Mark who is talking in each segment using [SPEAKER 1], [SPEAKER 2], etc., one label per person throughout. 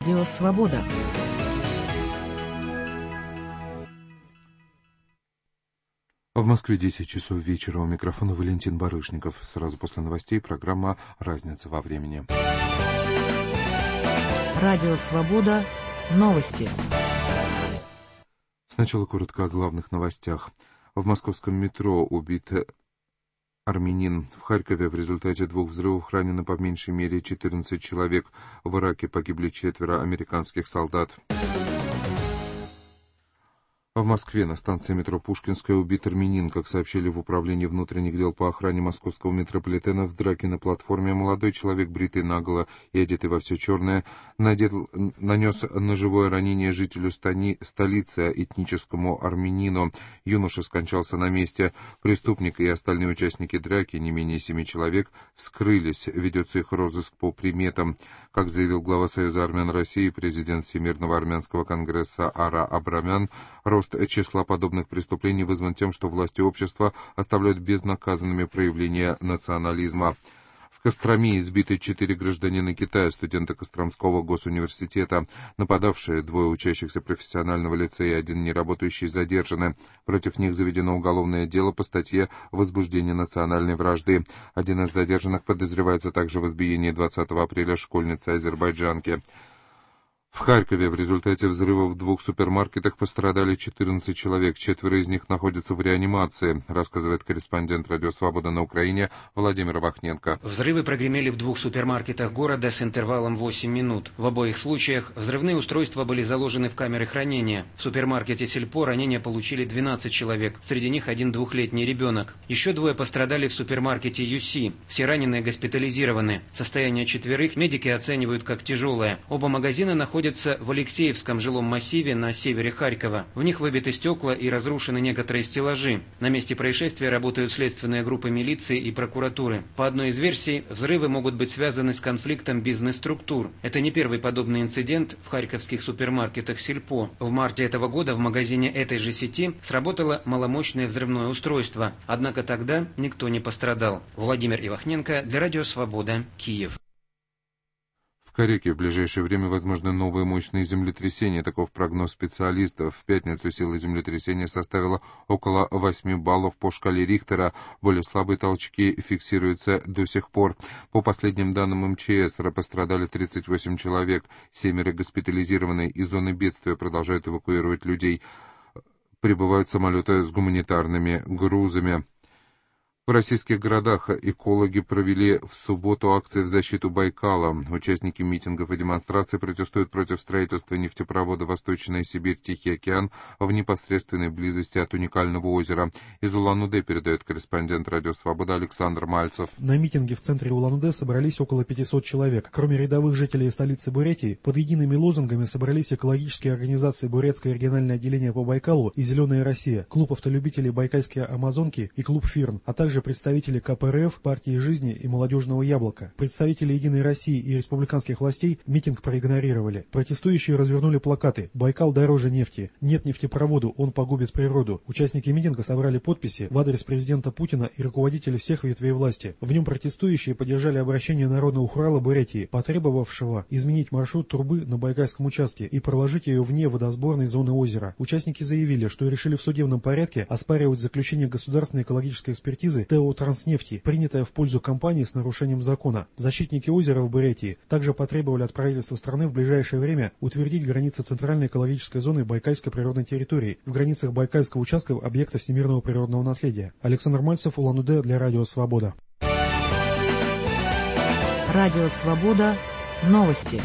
[SPEAKER 1] Радио Свобода.
[SPEAKER 2] В Москве 10 часов вечера. У микрофона Валентин Барышников. Сразу после новостей программа «Разница во времени».
[SPEAKER 1] Радио Свобода. Новости.
[SPEAKER 2] Сначала коротко о главных новостях. В московском метро убит армянин. В Харькове в результате 2 взрывов ранено по меньшей мере 14 человек. В Ираке погибли 4 американских солдат. В Москве на станции метро Пушкинская убит армянин. Как сообщили в Управлении внутренних дел по охране московского метрополитена, в драке на платформе молодой человек, бритый наголо и одетый во все черное, нанес ножевое ранение жителю столицы, этническому армянину. Юноша скончался на месте. Преступник и остальные участники драки, не менее 7 человек, скрылись. Ведется их розыск по приметам. Как заявил глава Союза армян России, президент Всемирного армянского конгресса Ара Абрамян, рост числа подобных преступлений вызван тем, что власти общества оставляют безнаказанными проявления национализма. В Костроме избиты 4 гражданина Китая, студенты Костромского госуниверситета. Нападавшие, 2 учащихся профессионального лицея и 1 неработающий, задержаны. Против них заведено уголовное дело по статье «Возбуждение национальной вражды». Один из задержанных подозревается также в избиении 20 апреля школьницы-азербайджанки. В Харькове в результате взрывов в 2 супермаркетах пострадали 14 человек. 4 из них находятся в реанимации, рассказывает корреспондент «Радио Свобода» на Украине Владимир Вахненко.
[SPEAKER 3] Взрывы прогремели в 2 супермаркетах города с интервалом 8 минут. В обоих случаях взрывные устройства были заложены в камеры хранения. В супермаркете «Сельпо» ранения получили 12 человек, среди них 1 двухлетний ребенок. Еще 2 пострадали в супермаркете «ЮСИ». Все раненые госпитализированы. Состояние 4 медики оценивают как тяжелое. Оба магазина находятся в Алексеевском жилом массиве на севере Харькова. В них выбиты стекла и разрушены некоторые стеллажи. На месте происшествия работают следственные группы милиции и прокуратуры. По одной из версий, взрывы могут быть связаны с конфликтом бизнес-структур. Это не первый подобный инцидент в харьковских супермаркетах «Сельпо». В марте этого года в магазине этой же сети сработало маломощное взрывное устройство. Однако тогда никто не пострадал. Владимир Ивахненко для Радио Свобода, Киев.
[SPEAKER 2] В Кареке в ближайшее время возможны новые мощные землетрясения. Таков прогноз специалистов. В пятницу сила землетрясения составила около 8 баллов по шкале Рихтера. Более слабые толчки фиксируются до сих пор. По последним данным МЧС, пострадали 38 человек. 7 госпитализированы. Из зоны бедствия продолжают эвакуировать людей. Прибывают самолеты с гуманитарными грузами. В российских городах экологи провели в субботу акции в защиту Байкала. Участники митингов и демонстраций протестуют против строительства нефтепровода «Восточная Сибирь-Тихий океан» в непосредственной близости от уникального озера. Из Улан-Удэ передает корреспондент «Радио Свобода» Александр Мальцев.
[SPEAKER 4] На митинге в центре Улан-Удэ собрались около 500 человек. Кроме рядовых жителей столицы Бурятии, под едиными лозунгами собрались экологические организации Бурятское региональное отделение по Байкалу и «Зеленая Россия», клуб автолюбителей «Байкальские Амазонки» и клуб «Фирн», а также представители КПРФ, партии жизни и молодежного яблока. Представители Единой России и республиканских властей митинг проигнорировали. Протестующие развернули плакаты «Байкал дороже нефти», «Нет нефтепроводу, он погубит природу». Участники митинга собрали подписи в адрес президента Путина и руководителей всех ветвей власти. В нем протестующие поддержали обращение Народного хурала Бурятии, потребовавшего изменить маршрут трубы на Байкальском участке и проложить ее вне водосборной зоны озера. Участники заявили, что решили в судебном порядке оспаривать заключение государственной экологической экспертизы ТО «Транснефти», принятая в пользу компании с нарушением закона. Защитники озера в Бурятии также потребовали от правительства страны в ближайшее время утвердить границы центральной экологической зоны Байкальской природной территории в границах Байкальского участка объекта всемирного природного наследия. Александр Мальцев, Улан-Удэ для Радио Свобода.
[SPEAKER 1] Радио Свобода. Новости.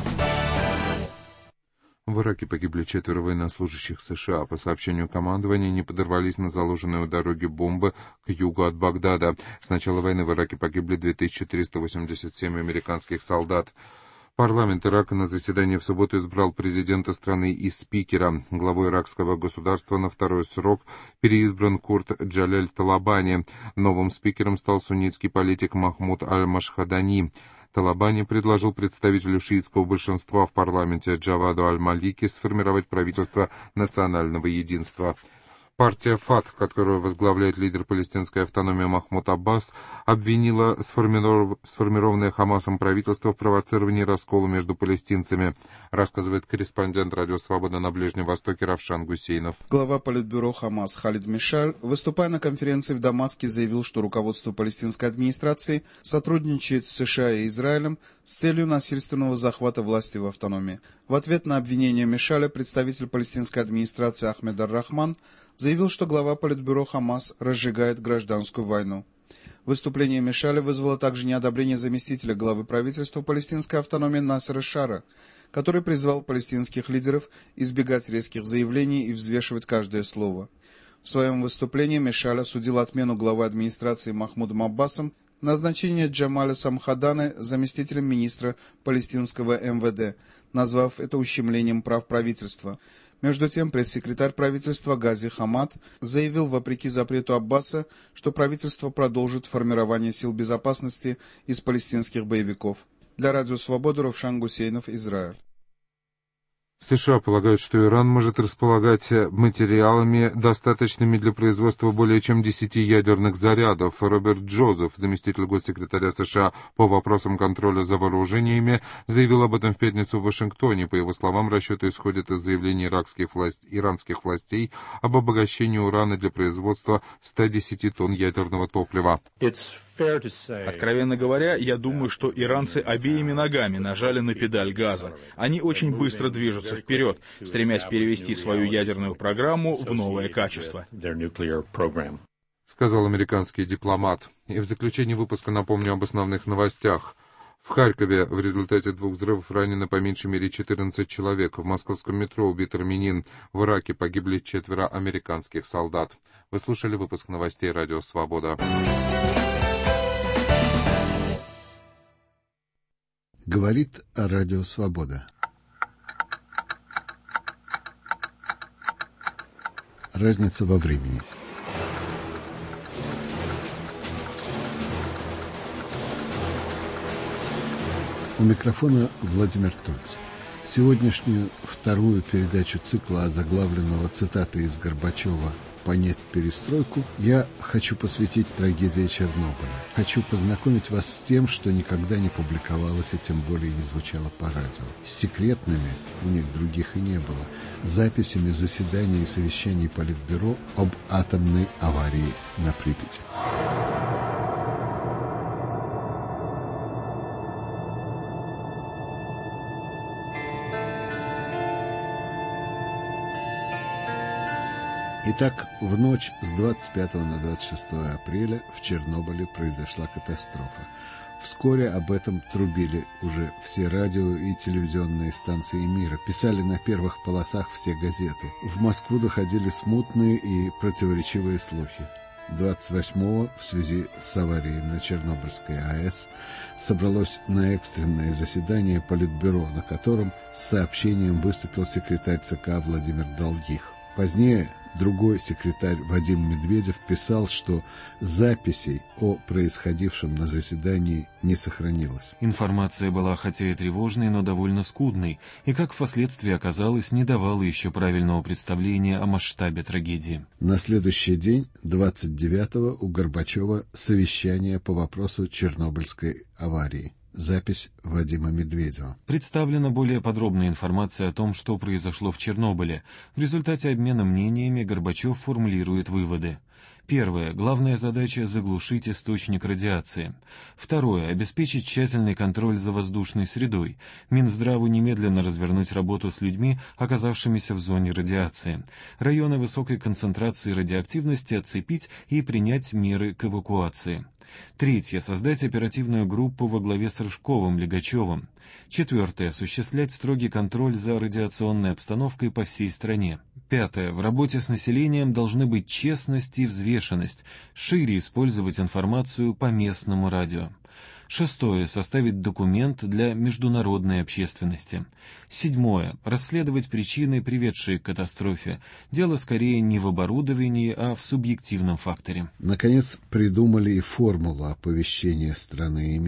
[SPEAKER 2] В Ираке погибли 4 военнослужащих США. По сообщению командования, они подорвались на заложенной у дороги бомбы к югу от Багдада. С начала войны в Ираке погибли 2387 американских солдат. Парламент Ирака на заседании в субботу избрал президента страны и спикера. Главой иракского государства на 2-й срок переизбран Курт Джаляль Талабани. Новым спикером стал суннитский политик Махмуд Аль-Машхадани. Талабани предложил представителю шиитского большинства в парламенте Джаваду Аль-Малики сформировать правительство национального единства. Партия ФАТХ, которую возглавляет лидер палестинской автономии Махмуд Аббас, обвинила сформированное Хамасом правительство в провоцировании раскола между палестинцами, рассказывает корреспондент Радио Свобода на Ближнем Востоке Равшан Гусейнов.
[SPEAKER 5] Глава политбюро Хамас Халид Мишаль, выступая на конференции в Дамаске, заявил, что руководство палестинской администрации сотрудничает с США и Израилем с целью насильственного захвата власти в автономии. В ответ на обвинение Мишаля представитель палестинской администрации Ахмед ар-Рахман заявил, что глава политбюро Хамас разжигает гражданскую войну. Выступление Мишаля вызвало также неодобрение заместителя главы правительства палестинской автономии Насера Шара, который призвал палестинских лидеров избегать резких заявлений и взвешивать каждое слово. В своем выступлении Мишаль осудил отмену главы администрации Махмудом Аббасом назначение Джамаля Самхаданы заместителем министра палестинского МВД, назвав это ущемлением прав правительства. Между тем, пресс-секретарь правительства Гази Хамад заявил, вопреки запрету Аббаса, что правительство продолжит формирование сил безопасности из палестинских боевиков. Для Радио Свобода Равшан Гусейнов, Израиль.
[SPEAKER 2] США полагают, что Иран может располагать материалами, достаточными для производства более чем 10 ядерных зарядов. Роберт Джозеф, заместитель госсекретаря США по вопросам контроля за вооружениями, заявил об этом в пятницу в Вашингтоне. По его словам, расчеты исходят из заявлений иранских властей об обогащении урана для производства 110 тонн ядерного топлива.
[SPEAKER 6] Откровенно говоря, я думаю, что иранцы обеими ногами нажали на педаль газа. Они очень быстро движутся вперед, стремясь перевести свою ядерную программу в новое качество.
[SPEAKER 2] Сказал американский дипломат. И в заключение выпуска напомню об основных новостях. В Харькове в результате 2 взрывов ранено по меньшей мере 14 человек. В московском метро убит армянин. В Ираке погибли 4 американских солдат. Вы слушали выпуск новостей Радио Свобода.
[SPEAKER 7] Говорит Радио Свобода. Разница во времени. У микрофона Владимир Тульц. Сегодняшнюю вторую передачу цикла, озаглавленного цитатой из Горбачева «Понять перестройку», я хочу посвятить трагедии Чернобыля. Хочу познакомить вас с тем, что никогда не публиковалось и тем более не звучало по радио. С секретными, у них других и не было, записями заседаний и совещаний Политбюро об атомной аварии на Припяти. Итак, в ночь с 25 на 26 апреля в Чернобыле произошла катастрофа. Вскоре об этом трубили уже все радио и телевизионные станции мира, писали на первых полосах все газеты. В Москву доходили смутные и противоречивые слухи. 28-го в связи с аварией на Чернобыльской АЭС собралось на экстренное заседание Политбюро, на котором с сообщением выступил секретарь ЦК Владимир Долгих. Позднее другой секретарь Вадим Медведев писал, что записей о происходившем на заседании не сохранилось.
[SPEAKER 8] Информация была хотя и тревожной, но довольно скудной, и, как впоследствии оказалось, не давала еще правильного представления о масштабе трагедии.
[SPEAKER 7] На следующий день, 29-го, у Горбачева совещание по вопросу Чернобыльской аварии. Запись Вадима Медведева.
[SPEAKER 8] Представлена более подробная информация о том, что произошло в Чернобыле. В результате обмена мнениями Горбачев формулирует выводы. Первое. Главная задача – заглушить источник радиации. Второе. Обеспечить тщательный контроль за воздушной средой. Минздраву немедленно развернуть работу с людьми, оказавшимися в зоне радиации. Районы высокой концентрации радиоактивности оцепить и принять меры к эвакуации. Третье. Создать оперативную группу во главе с Рыжковым, Легачевым. Четвертое. Осуществлять строгий контроль за радиационной обстановкой по всей стране. Пятое. В работе с населением должны быть честность и взвешенность. Шире использовать информацию по местному радио. Шестое. Составить документ для международной общественности. Седьмое. Расследовать причины, приведшие к катастрофе. Дело скорее не в оборудовании, а в субъективном факторе.
[SPEAKER 7] Наконец, придумали и формулу оповещения страны и мира.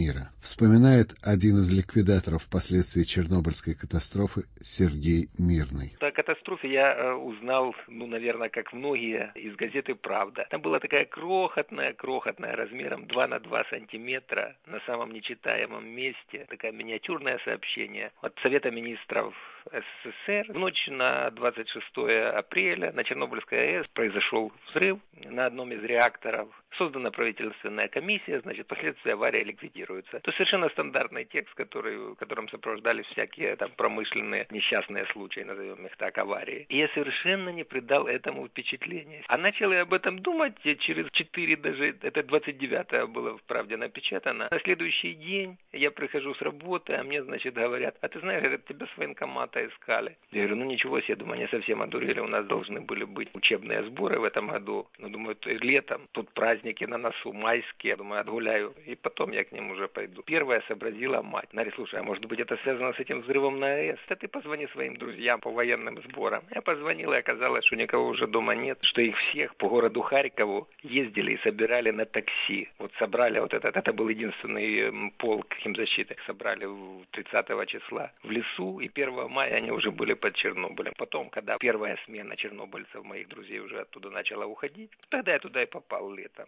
[SPEAKER 7] Вспоминает один из ликвидаторов последствий Чернобыльской катастрофы Сергей Мирный.
[SPEAKER 9] О катастрофе я узнал, наверное, как многие, из газеты «Правда». Там была такая крохотная размером 2 на 2 сантиметра на самом нечитаемом месте, такое миниатюрное сообщение от Совета министров СССР. В ночь на 26 апреля на Чернобыльской АЭС произошел взрыв на одном из реакторов. Создана правительственная комиссия, значит, последствия аварии ликвидируются. То есть совершенно стандартный текст, которым сопровождались всякие там промышленные несчастные случаи, назовем их так, аварии. И я совершенно не придал этому впечатления. А начал я об этом думать через 4 даже, это 29-е было в «Правде» напечатано. На следующий день я прихожу с работы, а мне, значит, говорят, а ты знаешь, тебя с военкомата искали. Я говорю, ничего себе, думаю, они совсем одурели, у нас должны были быть учебные сборы в этом году. Думаю, летом, тут праздники на носу, майские, думаю, отгуляю, и потом я к ним уже пойду. Первая сообразила мать. Говорит, слушай, а может быть это связано с этим взрывом на АЭС? Да ты позвони своим друзьям по военным сборам. Я позвонил, и оказалось, что никого уже дома нет, что их всех по городу Харькову ездили и собирали на такси. Вот собрали это был единственный полк химзащиты, собрали 30 числа в лесу, и 1 мая они уже были под Чернобылем. Потом, когда первая смена чернобыльцев, моих друзей, уже оттуда начала уходить, тогда я туда и попал летом.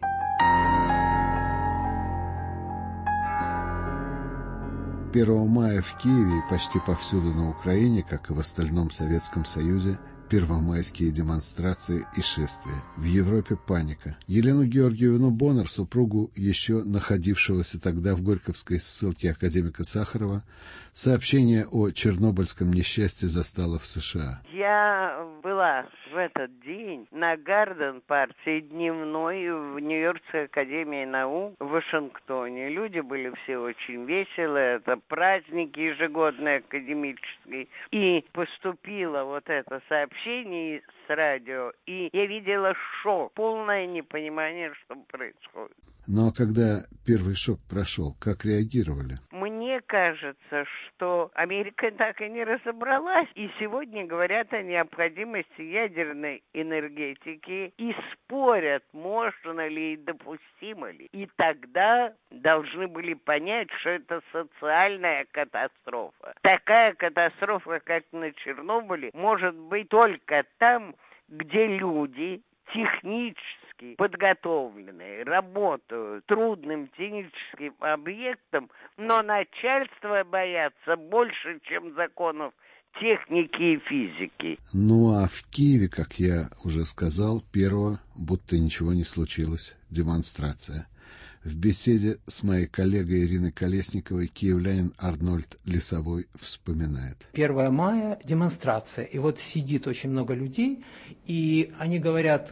[SPEAKER 7] 1 мая в Киеве и почти повсюду на Украине, как и в остальном Советском Союзе, первомайские демонстрации и шествия. В Европе паника. Елену Георгиевну Боннер, супругу еще находившегося тогда в Горьковской ссылке академика Сахарова, сообщение о чернобыльском несчастье застало в США.
[SPEAKER 10] Я была в этот день на Гарден-партии дневной в Нью-Йоркской академии наук в Вашингтоне. Люди были все очень веселые, это праздники ежегодные академические. И поступило это сообщение с радио, и я видела шок, полное непонимание, что происходит.
[SPEAKER 7] Но когда первый шок прошел, как реагировали?
[SPEAKER 10] Мне кажется, что Америка так и не разобралась. И сегодня говорят о необходимости ядерной энергетики и спорят, можно ли и допустимо ли. И тогда должны были понять, что это социальная катастрофа. Такая катастрофа, как на Чернобыле, может быть только там, где люди технически подготовленные, работают трудным техническим объектом, но начальство боятся больше, чем законов техники и физики.
[SPEAKER 7] Ну а в Киеве, как я уже сказал, первого, будто ничего не случилось, демонстрация. В беседе с моей коллегой Ириной Колесниковой киевлянин Арнольд Лесовой вспоминает.
[SPEAKER 11] 1 мая демонстрация, и сидит очень много людей, и они говорят,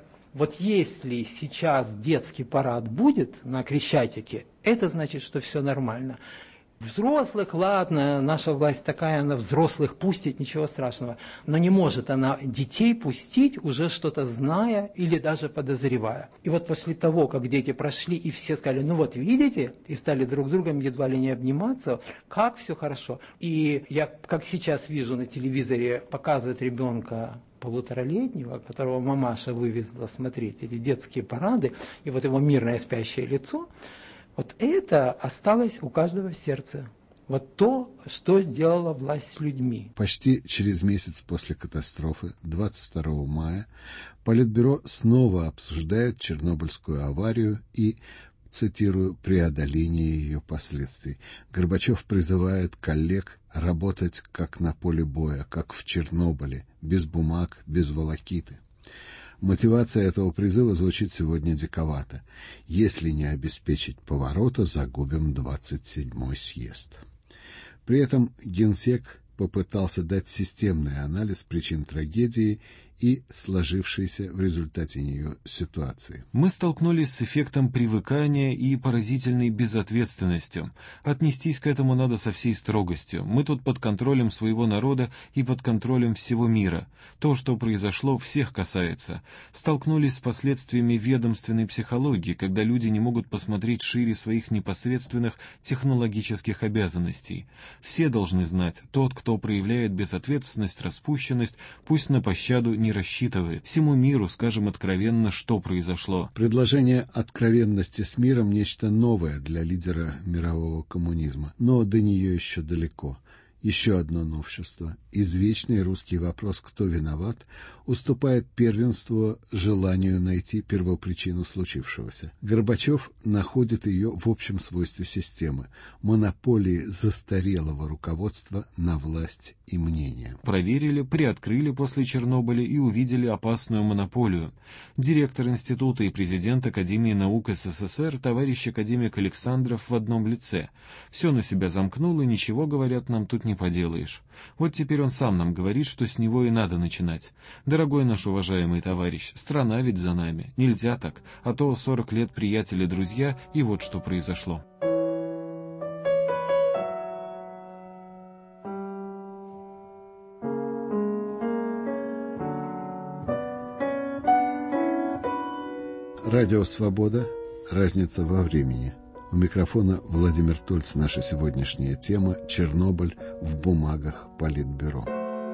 [SPEAKER 11] если сейчас детский парад будет на Крещатике, это значит, что все нормально. Взрослых, ладно, наша власть такая, она взрослых пустит, ничего страшного. Но не может она детей пустить, уже что-то зная или даже подозревая. И после того, как дети прошли, и все сказали, видите, и стали друг с другом едва ли не обниматься, как все хорошо. И я, как сейчас вижу на телевизоре, показывают ребенка 1,5-летнего, которого мамаша вывезла смотреть эти детские парады, и его мирное спящее лицо, это осталось у каждого в сердце. То, что сделала власть с людьми.
[SPEAKER 7] Почти через месяц после катастрофы, 22 мая, Политбюро снова обсуждает Чернобыльскую аварию и, цитирую, преодоление ее последствий. Горбачев призывает коллег работать как на поле боя, как в Чернобыле, без бумаг, без волокиты. Мотивация этого призыва звучит сегодня диковато. Если не обеспечить поворота, загубим 27-й съезд. При этом Генсек попытался дать системный анализ причин трагедии и сложившейся в результате нее ситуации.
[SPEAKER 8] Мы столкнулись с эффектом привыкания и поразительной безответственностью. Отнестись к этому надо со всей строгостью. Мы тут под контролем своего народа и под контролем всего мира. То, что произошло, всех касается. Столкнулись с последствиями ведомственной психологии, когда люди не могут посмотреть шире своих непосредственных технологических обязанностей. Все должны знать, тот, кто проявляет безответственность, распущенность, пусть на пощаду не рассчитывает. Всему миру скажем откровенно, что произошло.
[SPEAKER 7] Предложение откровенности с миром – нечто новое для лидера мирового коммунизма, но до нее еще далеко. Еще одно новшество. Извечный русский вопрос «кто виноват?» уступает первенство желанию найти первопричину случившегося. Горбачев находит ее в общем свойстве системы – монополии застарелого руководства на власть и мнение.
[SPEAKER 8] Проверили, приоткрыли после Чернобыля и увидели опасную монополию. Директор института и президент Академии наук СССР товарищ академик Александров в одном лице. Все на себя замкнул, и ничего, говорят, нам тут не поделаешь. Вот теперь он сам нам говорит, что с него и надо начинать. Дорогой наш уважаемый товарищ, страна ведь за нами. Нельзя так, а то 40 лет приятели-друзья, и вот что произошло.
[SPEAKER 7] Радио «Свобода». Разница во времени. У микрофона Владимир Тольц. Наша сегодняшняя тема – Чернобыль в бумагах Политбюро.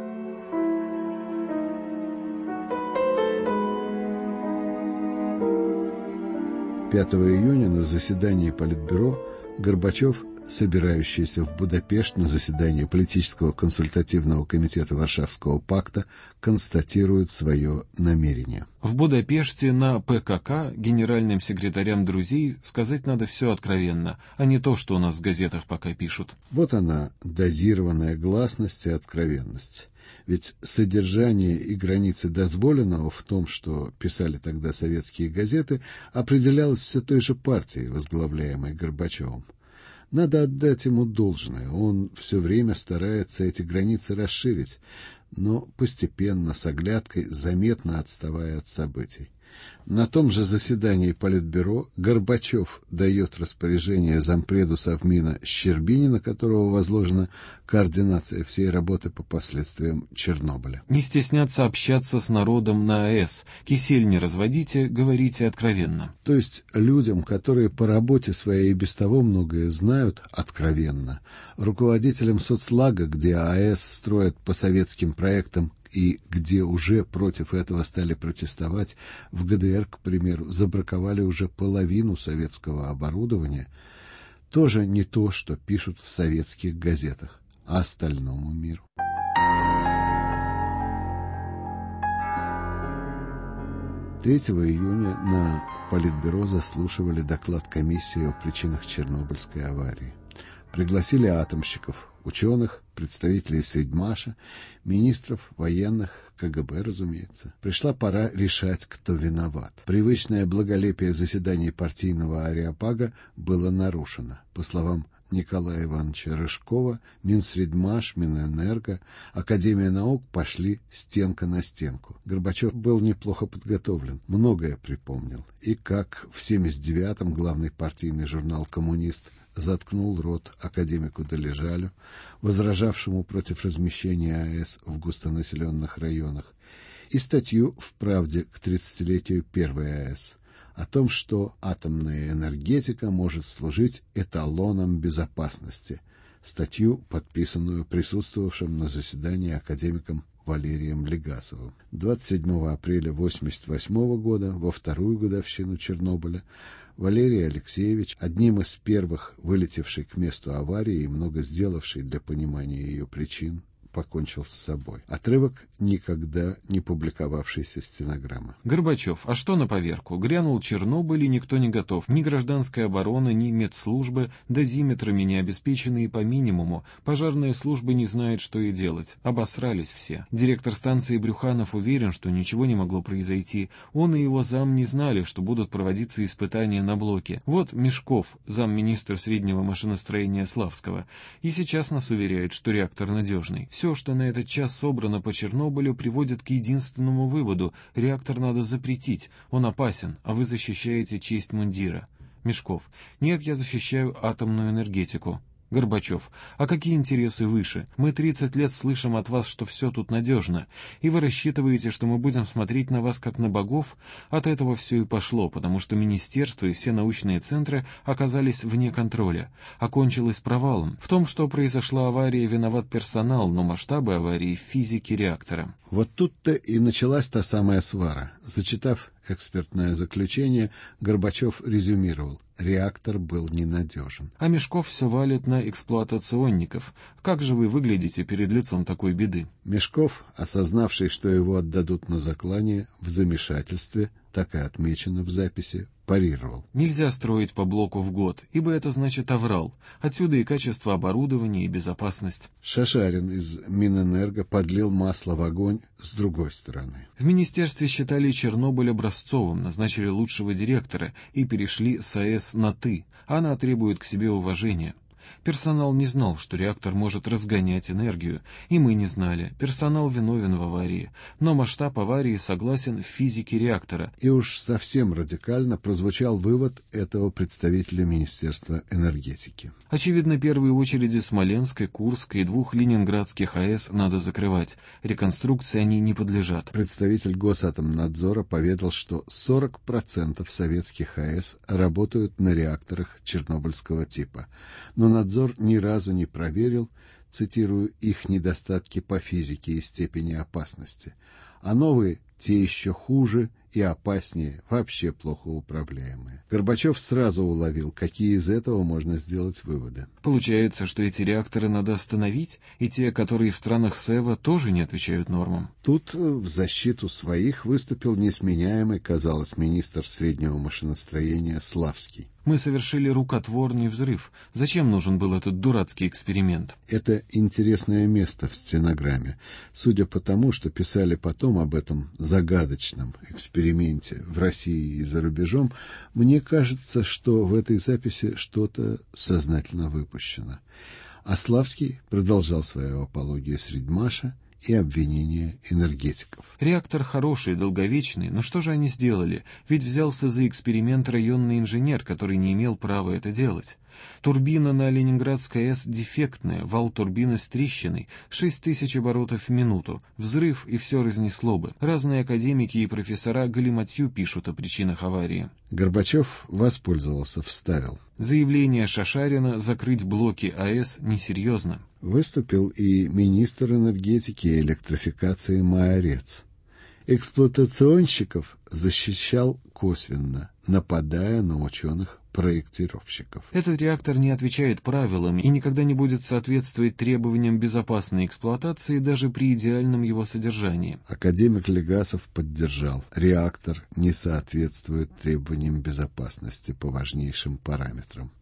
[SPEAKER 7] июня на заседании Политбюро Горбачев, собирающийся в Будапешт на заседание политического консультативного комитета Варшавского пакта, констатирует свое намерение.
[SPEAKER 8] В Будапеште на ПКК генеральным секретарям друзей сказать надо все откровенно, а не то, что у нас в газетах пока пишут.
[SPEAKER 7] Вот она, дозированная гласность и откровенность. Ведь содержание и границы дозволенного в том, что писали тогда советские газеты, определялось все той же партией, возглавляемой Горбачевым. Надо отдать ему должное, он все время старается эти границы расширить, но постепенно, с оглядкой, заметно отставая от событий. На том же заседании Политбюро Горбачев дает распоряжение зампреду Совмина Щербини, на которого возложена координация всей работы по последствиям Чернобыля.
[SPEAKER 8] Не стесняться общаться с народом на АЭС. Кисель не разводите, говорите откровенно.
[SPEAKER 7] То есть людям, которые по работе своей и без того многое знают, откровенно. Руководителям соцлага, где АЭС строят по советским проектам, и где уже против этого стали протестовать, в ГДР, к примеру, забраковали уже половину советского оборудования, тоже не то, что пишут в советских газетах, а остальному миру. Июня на Политбюро заслушивали доклад комиссии о причинах Чернобыльской аварии. Пригласили атомщиков, ученых, представителей Средмаша, министров, военных, КГБ, разумеется. Пришла пора решать, кто виноват. Привычное благолепие заседаний партийного ареопага было нарушено. По словам Николая Ивановича Рыжкова, Минсредмаш, Минэнерго, Академия наук пошли стенка на стенку. Горбачев был неплохо подготовлен, многое припомнил. И как в 1979-м главный партийный журнал «Коммунист» заткнул рот академику Долежалю, возражавшему против размещения АЭС в густонаселенных районах, и статью в «Правде» к 30-летию первой АЭС о том, что атомная энергетика может служить эталоном безопасности, статью, подписанную присутствовавшим на заседании академиком Валерием Легасовым. 27 апреля 1988 года, во вторую годовщину Чернобыля, Валерий Алексеевич, одним из первых вылетевший к месту аварии и много сделавший для понимания ее причин, покончил с собой. Отрывок никогда не публиковавшейся стенограммы.
[SPEAKER 8] Горбачев, а что на поверку? Грянул Чернобыль, и никто не готов. Ни гражданская оборона, ни медслужбы, дозиметрами не обеспечены и по минимуму. Пожарная служба не знает, что и делать. Обосрались все. Директор станции Брюханов уверен, что ничего не могло произойти. Он и его зам не знали, что будут проводиться испытания на блоке. Вот Мешков, замминистра среднего машиностроения Славского. И сейчас нас уверяет, что реактор надежный. Все, что на этот час собрано по Чернобылю, приводит к единственному выводу – реактор надо запретить, он опасен, а вы защищаете честь мундира. Мешков. Нет, я защищаю атомную энергетику. Горбачев: а какие интересы выше? Мы 30 лет слышим от вас, что все тут надежно, и вы рассчитываете, что мы будем смотреть на вас как на богов? От этого все и пошло, потому что министерство и все научные центры оказались вне контроля. Окончилось провалом. В том, что произошла авария, виноват персонал, но масштабы аварии в физике реактора.
[SPEAKER 7] Вот тут-то и началась та самая свара. Зачитав экспертное заключение, Горбачев резюмировал: реактор был ненадежен.
[SPEAKER 8] А Мешков все валит на эксплуатационников. Как же вы выглядите перед лицом такой беды?
[SPEAKER 7] Мешков, осознавший, что его отдадут на заклание, в замешательстве, так и отмечено в записи, парировал:
[SPEAKER 8] нельзя строить по блоку в год, ибо это значит аврал. Отсюда и качество оборудования, и безопасность.
[SPEAKER 7] Шашарин из Минэнерго подлил масло в огонь с другой стороны.
[SPEAKER 8] В министерстве считали Чернобыль образцовым, назначили лучшего директора и перешли с АЭС на «ты». Она требует к себе уважения. Персонал не знал, что реактор может разгонять энергию, и мы не знали. Персонал виновен в аварии, но масштаб аварии согласен в физике реактора.
[SPEAKER 7] И уж совсем радикально прозвучал вывод этого представителя Министерства энергетики.
[SPEAKER 8] Очевидно, первые очереди Смоленской, Курской и 2 ленинградских АЭС надо закрывать. Реконструкции они не подлежат.
[SPEAKER 7] Представитель Госатомнадзора поведал, что 40% советских АЭС работают на реакторах чернобыльского типа. Но надзор ни разу не проверил, цитирую, их недостатки по физике и степени опасности. А новые, те еще хуже и опаснее, вообще плохо управляемые. Горбачев сразу уловил, какие из этого можно сделать выводы.
[SPEAKER 8] Получается, что эти реакторы надо остановить, и те, которые в странах СЭВА, тоже не отвечают нормам.
[SPEAKER 7] Тут в защиту своих выступил несменяемый, казалось, министр среднего машиностроения Славский.
[SPEAKER 8] Мы совершили рукотворный взрыв. Зачем нужен был этот дурацкий эксперимент?
[SPEAKER 7] Это интересное место в стенограмме. Судя по тому, что писали потом об этом загадочном эксперименте в России и за рубежом, мне кажется, что в этой записи что-то сознательно выпущено. А Славский продолжал свою апологию Средмаша и обвинения энергетиков.
[SPEAKER 8] Реактор хороший, долговечный, но что же они сделали? Ведь взялся за эксперимент районный инженер, который не имел права это делать. Турбина на Ленинградской АЭС дефектная, вал турбины с трещиной, 6000 оборотов в минуту, взрыв и все разнесло бы. Разные академики и профессора галиматью пишут о причинах аварии.
[SPEAKER 7] Горбачев воспользовался, вставил:
[SPEAKER 8] заявление Шашарина закрыть блоки АЭС несерьезно.
[SPEAKER 7] Выступил и министр энергетики и электрификации Майорец. Эксплуатационщиков защищал косвенно, нападая на ученых-проектировщиков.
[SPEAKER 8] Этот реактор не отвечает правилам и никогда не будет соответствовать требованиям безопасной эксплуатации даже при идеальном его содержании.
[SPEAKER 7] Академик Легасов поддержал: реактор не соответствует требованиям безопасности по важнейшим параметрам.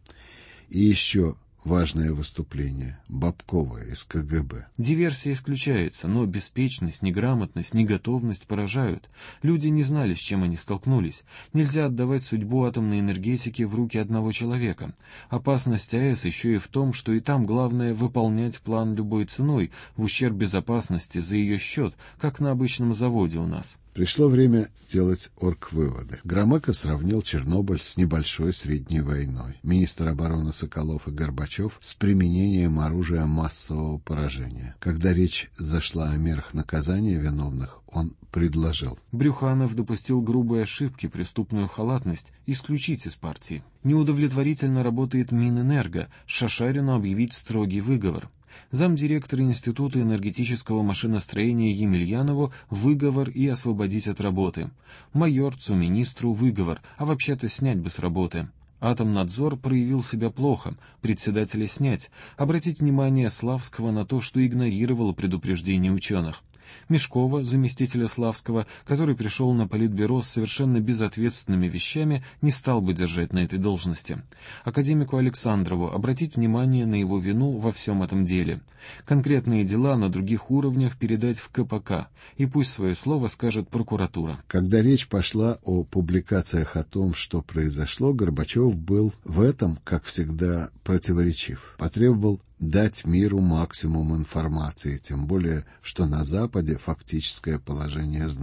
[SPEAKER 7] И еще важное выступление Бабкова из КГБ.
[SPEAKER 8] Диверсия исключается, но беспечность, неграмотность, неготовность поражают. Люди не знали, с чем они столкнулись. Нельзя отдавать судьбу атомной энергетики в руки одного человека. Опасность АЭС еще и в том, что и там главное выполнять план любой ценой, в ущерб безопасности за ее счет, как на обычном заводе у нас.
[SPEAKER 7] Пришло время делать оргвыводы. Громыко сравнил Чернобыль с небольшой средней войной. Министр обороны Соколов и Горбачев с применением оружия массового поражения. Когда речь зашла о мерах наказания виновных, он предложил:
[SPEAKER 8] Брюханов допустил грубые ошибки, преступную халатность, исключить из партии. Неудовлетворительно работает Минэнерго, Шашарину объявить строгий выговор. Замдиректора Института энергетического машиностроения Емельянову выговор и освободить от работы. Майорцу, министру выговор, а вообще-то снять бы с работы. Атомнадзор проявил себя плохо, председателя снять. Обратить внимание Славского на то, что игнорировал предупреждение ученых. Мешкова, заместителя Славского, который пришел на политбюро с совершенно безответственными вещами, не стал бы держать на этой должности. Академику Александрову обратить внимание на его вину во всем этом деле. Конкретные дела на других уровнях передать в КПК, и пусть свое слово скажет прокуратура.
[SPEAKER 7] Когда речь пошла о публикациях о том, что произошло, Горбачев был в этом, как всегда, противоречив. Потребовал дать миру максимум информации, тем более, что на Западе фактическое положение знают.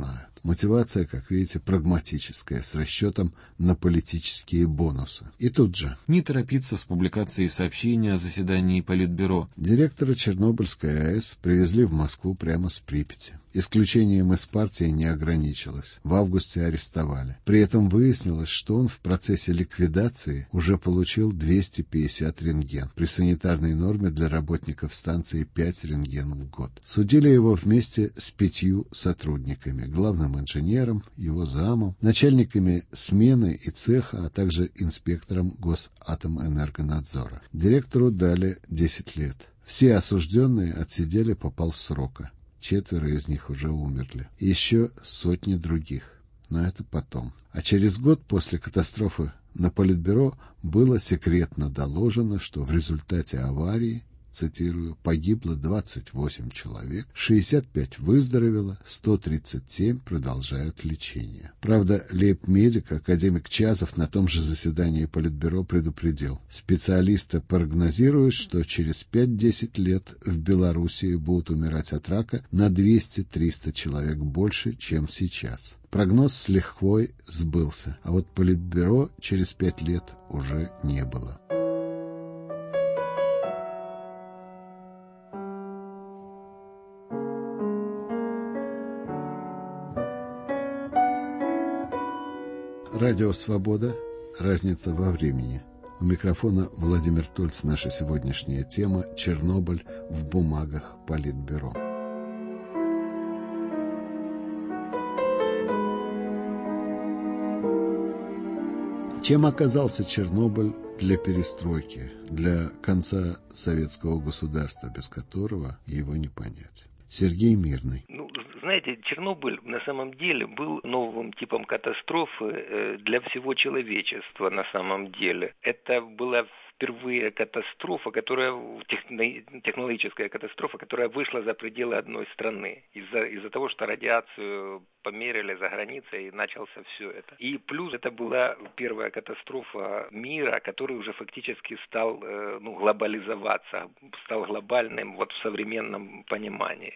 [SPEAKER 7] Мотивация, как видите, прагматическая, с расчетом на политические бонусы. И тут же.
[SPEAKER 8] Не торопиться с публикацией сообщения о заседании Политбюро.
[SPEAKER 7] Директора Чернобыльской АЭС привезли в Москву прямо с Припяти. Исключением из партии не ограничилось. В августе арестовали. При этом выяснилось, что он в процессе ликвидации уже получил 250 рентген. При санитарной норме для работников станции 5 рентген в год. Судили его вместе с 5 сотрудниками. Главным инженером, его замом, начальниками смены и цеха, а также инспектором Госатомэнергонадзора. Директору дали 10 лет. Все осужденные отсидели по полсрока. 4 из них уже умерли. И еще сотни других. Но это потом. А через год после катастрофы на Политбюро было секретно доложено, что в результате аварии, цитирую, погибло 28 человек, 65 выздоровело, 137 продолжают лечение. Правда, лейб-медик, академик Чазов, на том же заседании Политбюро предупредил. Специалисты прогнозируют, что через 5-10 лет в Белоруссии будут умирать от рака на 200-300 человек больше, чем сейчас. Прогноз с лихвой сбылся, а вот Политбюро через 5 лет уже не было. Радио «Свобода». Разница во времени. У микрофона Владимир Тольц. Наша сегодняшняя тема – Чернобыль в бумагах Политбюро. Чем оказался Чернобыль для перестройки, для конца советского государства, без которого его не понять? Сергей Мирный.
[SPEAKER 9] Знаете, Чернобыль на самом деле был новым типом катастрофы для всего человечества на самом деле. Это была впервые катастрофа, технологическая катастрофа, которая вышла за пределы одной страны. Из-за того, что радиацию померили за границей, и начался все это. И плюс это была первая катастрофа мира, который уже фактически стал глобализоваться, стал глобальным в современном понимании.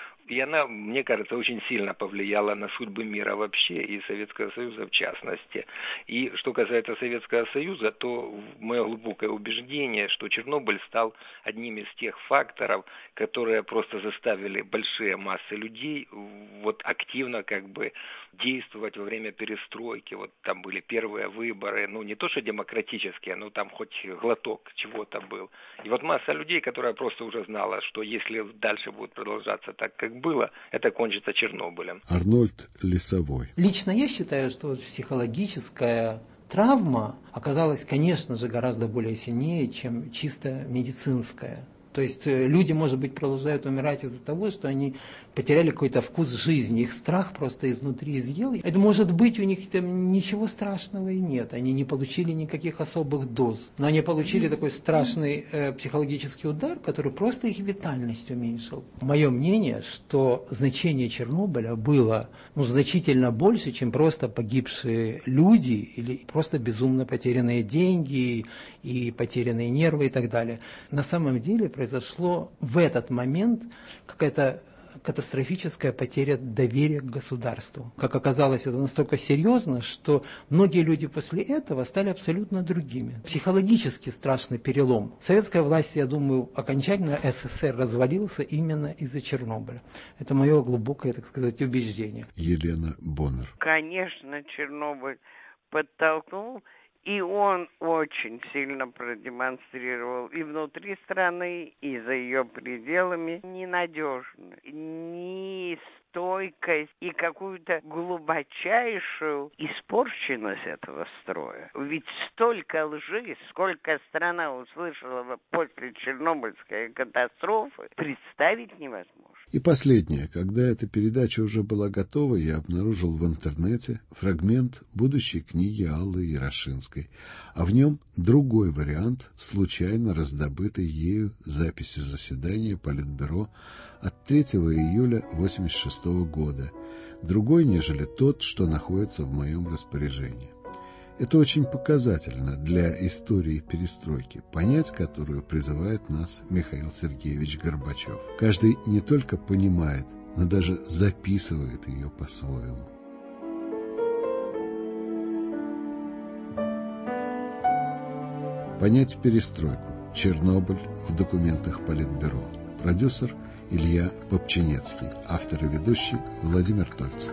[SPEAKER 9] И она, мне кажется, очень сильно повлияла на судьбы мира вообще и Советского Союза в частности. И что касается Советского Союза, то мое глубокое убеждение, что Чернобыль стал одним из тех факторов, которые просто заставили большие массы людей активно действовать во время перестройки. Там были первые выборы, не то что демократические, но там хоть глоток чего-то был. И масса людей, которая просто уже знала, что если дальше будет продолжаться так, как было, это кончится Чернобылем.
[SPEAKER 7] Арнольд Лесовой.
[SPEAKER 11] Лично я считаю, что психологическая травма оказалась, конечно же, гораздо более сильнее, чем чисто медицинская. То есть люди, может быть, продолжают умирать из-за того, что они потеряли какой-то вкус жизни. Их страх просто изнутри изъел. Это, может быть, у них там ничего страшного и нет. Они не получили никаких особых доз. Но они получили такой страшный психологический удар, который просто их витальность уменьшил. Мое мнение, что значение Чернобыля было значительно больше, чем просто погибшие люди или просто безумно потерянные деньги и потерянные нервы и так далее. На самом деле произошло в этот момент какая-то катастрофическая потеря доверия к государству. Как оказалось, это настолько серьезно, что многие люди после этого стали абсолютно другими. Психологически страшный перелом. Советская власть, я думаю, окончательно СССР развалился именно из-за Чернобыля. Это мое глубокое, так сказать, убеждение.
[SPEAKER 7] Елена Боннер.
[SPEAKER 10] Конечно, Чернобыль подтолкнул, и он очень сильно продемонстрировал и внутри страны, и за ее пределами ненадежность, нестойкость и какую-то глубочайшую испорченность этого строя. Ведь столько лжи, сколько страна услышала после Чернобыльской катастрофы, представить невозможно.
[SPEAKER 7] И последнее. Когда эта передача уже была готова, я обнаружил в интернете фрагмент будущей книги Аллы Ярошинской, а в нем другой вариант случайно раздобытой ею записи заседания Политбюро от 3 июля 1986 года, другой, нежели тот, что находится в моем распоряжении. Это очень показательно для истории перестройки, понять которую призывает нас Михаил Сергеевич Горбачев. Каждый не только понимает, но даже записывает ее по-своему. Понять перестройку. Чернобыль в документах Политбюро. Продюсер Илья Попченецкий. Автор и ведущий Владимир Тольц.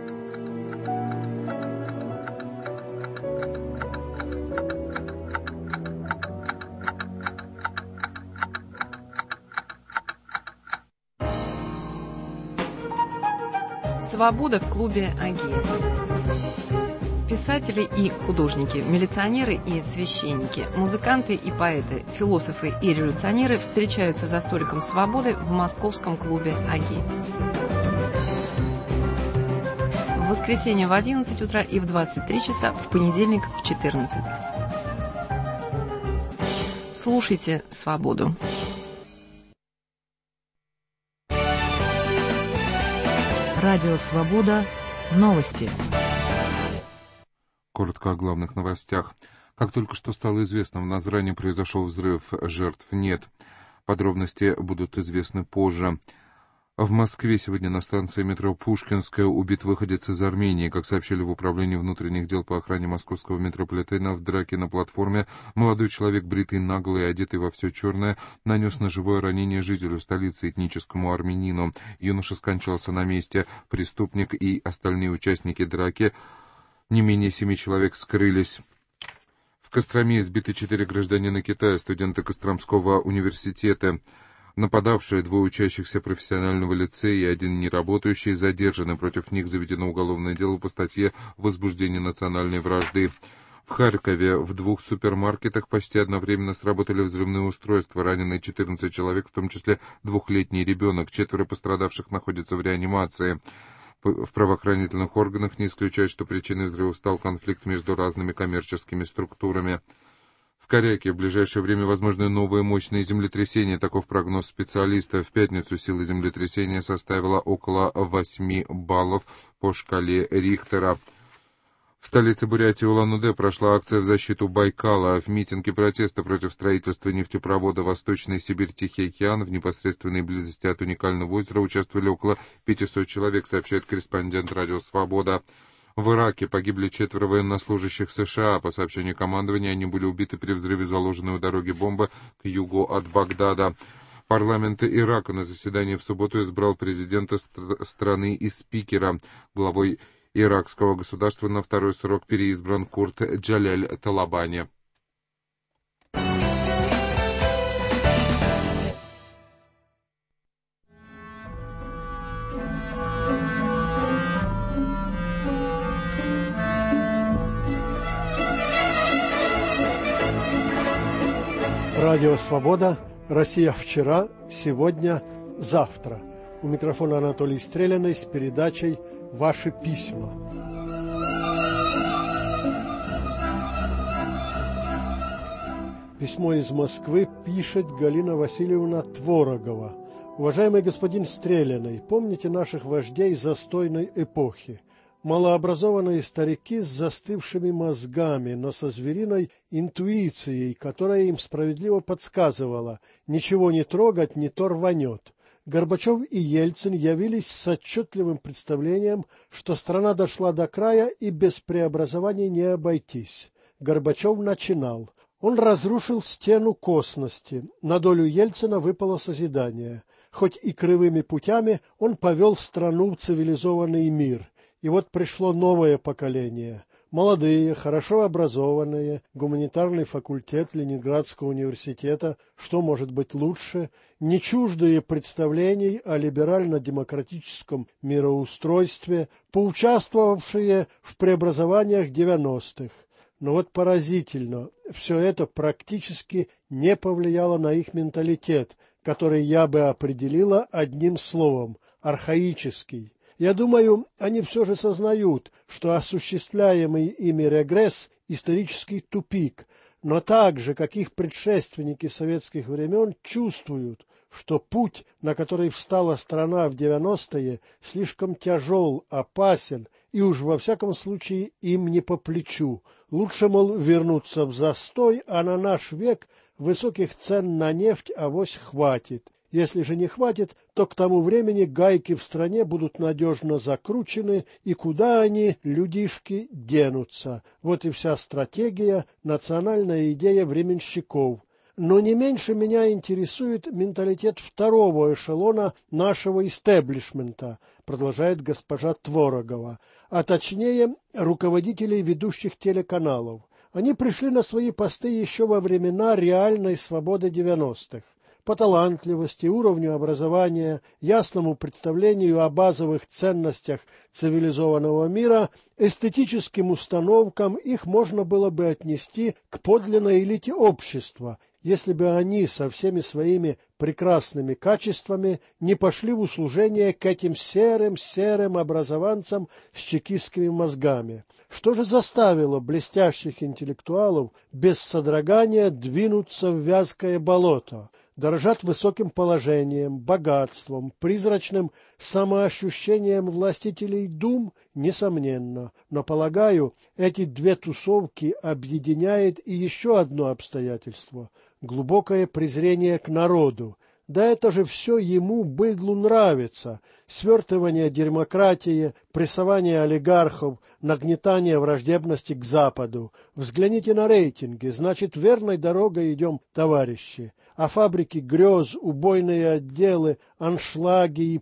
[SPEAKER 12] Свобода в клубе Агея. Писатели и художники, милиционеры и священники, музыканты и поэты, философы и революционеры встречаются за столиком свободы в московском клубе Агея. В воскресенье в 11 утра и в 23 часа, в понедельник в 14. Слушайте «Свободу».
[SPEAKER 1] Радио «Свобода». Новости.
[SPEAKER 2] Коротко о главных новостях. Как только что стало известно, в Назране произошел взрыв, жертв нет. Подробности будут известны позже. В Москве сегодня на станции метро Пушкинская убит выходец из Армении. Как сообщили в Управлении внутренних дел по охране московского метрополитена, в драке на платформе молодой человек, бритый нагло и одетый во все черное, нанес ножевое ранение жителю столицы, этническому армянину. Юноша скончался на месте. Преступник и остальные участники драки, не менее 7 человек, скрылись. В Костроме избиты 4 гражданина Китая, студенты Костромского университета. Нападавшие, 2 учащихся профессионального лицея и 1 неработающий, задержаны. Против них заведено уголовное дело по статье «Возбуждение национальной вражды». В Харькове в 2 супермаркетах почти одновременно сработали взрывные устройства. Ранены 14 человек, в том числе 2-летний ребенок. 4 пострадавших находятся в реанимации. В правоохранительных органах не исключают, что причиной взрыва стал конфликт между разными коммерческими структурами. В Коряке в ближайшее время возможны новые мощные землетрясения. Таков прогноз специалистов. В пятницу сила землетрясения составила около 8 баллов по шкале Рихтера. В столице Бурятии Улан-Удэ прошла акция в защиту Байкала. В митинге протеста против строительства нефтепровода «Восточная Сибирь-Тихий океан» в непосредственной близости от уникального озера участвовали около 500 человек, сообщает корреспондент «Радио Свобода». В Ираке погибли 4 военнослужащих США. По сообщению командования, они были убиты при взрыве заложенной у дороги бомбы к югу от Багдада. Парламент Ирака на заседании в субботу избрал президента страны и спикера. Главой иракского государства на 2-й срок переизбран Курт Джаляль Талабани.
[SPEAKER 13] Радио «Свобода». Россия вчера, сегодня, завтра. У микрофона Анатолий Стреляный с передачей «Ваши письма». Письмо из Москвы пишет Галина Васильевна Творогова. Уважаемый господин Стреляный, помните наших вождей застойной эпохи? Малообразованные старики с застывшими мозгами, но со звериной интуицией, которая им справедливо подсказывала: ничего не трогать, не то рванет. Горбачев и Ельцин явились с отчетливым представлением, что страна дошла до края и без преобразований не обойтись. Горбачев начинал. Он разрушил стену косности. На долю Ельцина выпало созидание. Хоть и кривыми путями, он повел страну в цивилизованный мир. И вот пришло новое поколение. Молодые, хорошо образованные, гуманитарный факультет Ленинградского университета, что может быть лучше, не чуждые представлений о либерально-демократическом мироустройстве, поучаствовавшие в преобразованиях 90-х. Но вот поразительно, все это практически не повлияло на их менталитет, который я бы определила одним словом – архаический. Я думаю, они все же сознают, что осуществляемый ими регресс – исторический тупик, но так же, как их предшественники советских времен, чувствуют, что путь, на который встала страна в 90-е, слишком тяжел, опасен и уж во всяком случае им не по плечу. Лучше, мол, вернуться в застой, а на наш век высоких цен на нефть авось хватит. Если же не хватит, то к тому времени гайки в стране будут надежно закручены, и куда они, людишки, денутся. Вот и вся стратегия, национальная идея временщиков. Но не меньше меня интересует менталитет второго эшелона нашего истеблишмента, продолжает госпожа Творогова, а точнее руководителей ведущих телеканалов. Они пришли на свои посты еще во времена реальной свободы 90-х. По талантливости, уровню образования, ясному представлению о базовых ценностях цивилизованного мира, эстетическим установкам их можно было бы отнести к подлинной элите общества, если бы они со всеми своими прекрасными качествами не пошли в услужение к этим серым образованцам с чекистскими мозгами. Что же заставило блестящих интеллектуалов без содрогания двинуться в вязкое болото? Дорожат высоким положением, богатством, призрачным самоощущением властителей дум, несомненно. Но, полагаю, эти две тусовки объединяет и еще одно обстоятельство – глубокое презрение к народу. Да это же все ему, быдлу, нравится. Свертывание демократии, прессование олигархов, нагнетание враждебности к Западу. Взгляните на рейтинги, значит, верной дорогой идем, товарищи. А фабрики грез, убойные отделы, аншлаги и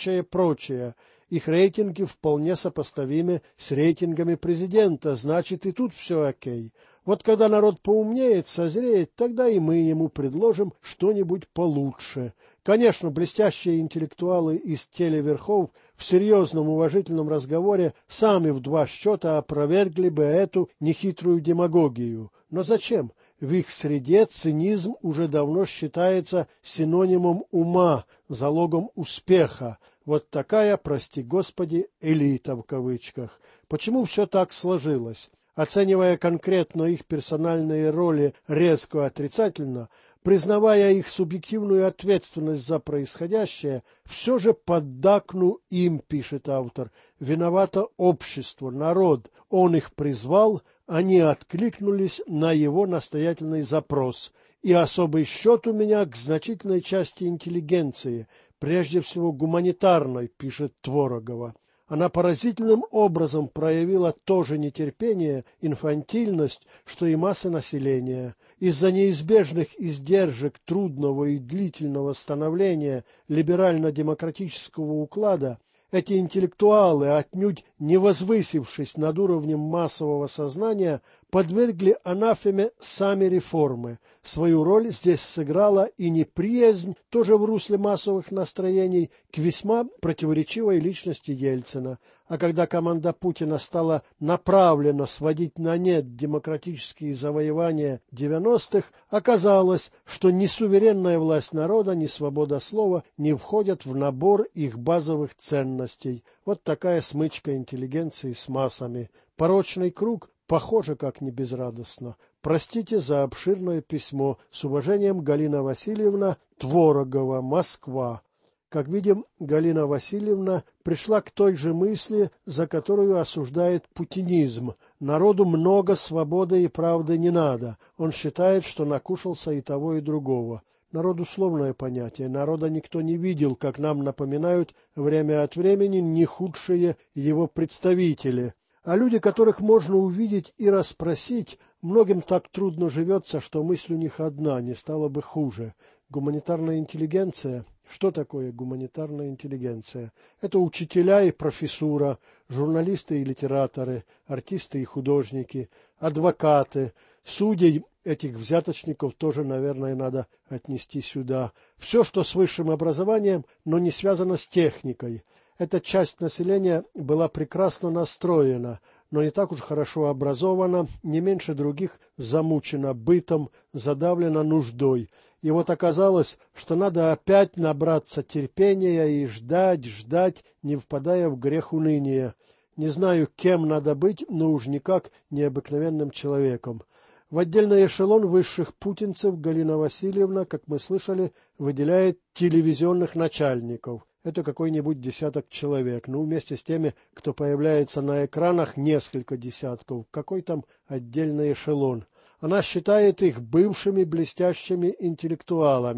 [SPEAKER 13] прочее. Их рейтинги вполне сопоставимы с рейтингами президента, значит, и тут все окей. Вот когда народ поумнеет, созреет, тогда и мы ему предложим что-нибудь получше. Конечно, блестящие интеллектуалы из телеверхов в серьезном уважительном разговоре сами в два счета опровергли бы эту нехитрую демагогию. Но зачем? В их среде цинизм уже давно считается синонимом ума, залогом успеха. Вот такая, прости господи, элита в кавычках. Почему все так сложилось? Оценивая конкретно их персональные роли резко отрицательно, признавая их субъективную ответственность за происходящее, все же поддакну им, пишет автор, виновато общество, народ. Он их призвал, они откликнулись на его настоятельный запрос. И особый счет у меня к значительной части интеллигенции, прежде всего гуманитарной, пишет Творогова. Она поразительным образом проявила то же нетерпение, инфантильность, что и масса населения. Из-за неизбежных издержек трудного и длительного становления либерально-демократического уклада эти интеллектуалы, отнюдь не возвысившись над уровнем массового сознания, подвергли анафеме сами реформы. Свою роль здесь сыграла и неприязнь, тоже в русле массовых настроений, к весьма противоречивой личности Ельцина. А когда команда Путина стала направленно сводить на нет демократические завоевания 90-х, оказалось, что ни суверенная власть народа, ни свобода слова не входят в набор их базовых ценностей. Вот такая смычка интеллигенции с массами. Порочный круг, похоже, как не безрадостно. Простите за обширное письмо. С уважением, Галина Васильевна, Творогова, Москва. Как видим, Галина Васильевна пришла к той же мысли, за которую осуждает путинизм. Народу много свободы и правды не надо. Он считает, что накушался и того, и другого. Народ — условное понятие. Народа никто не видел, как нам напоминают время от времени не худшие его представители. А люди, которых можно увидеть и расспросить, многим так трудно живется, что мысль у них одна, не стало бы хуже. Гуманитарная интеллигенция. Что такое гуманитарная интеллигенция? Это учителя и профессура, журналисты и литераторы, артисты и художники, адвокаты. Судей этих взяточников тоже, наверное, надо отнести сюда. Все, что с высшим образованием, но не связано с техникой. Эта часть населения была прекрасно настроена, но не так уж хорошо образована, не меньше других замучена бытом, задавлена нуждой. И вот оказалось, что надо опять набраться терпения и ждать, не впадая в грех уныния. Не знаю, кем надо быть, но уж никак необыкновенным человеком. В отдельный эшелон высших путинцев Галина Васильевна, как мы слышали, выделяет телевизионных начальников. Это какой-нибудь десяток человек. Ну, вместе с теми, кто появляется на экранах, несколько десятков. Какой там отдельный эшелон? Она считает их бывшими блестящими интеллектуалами.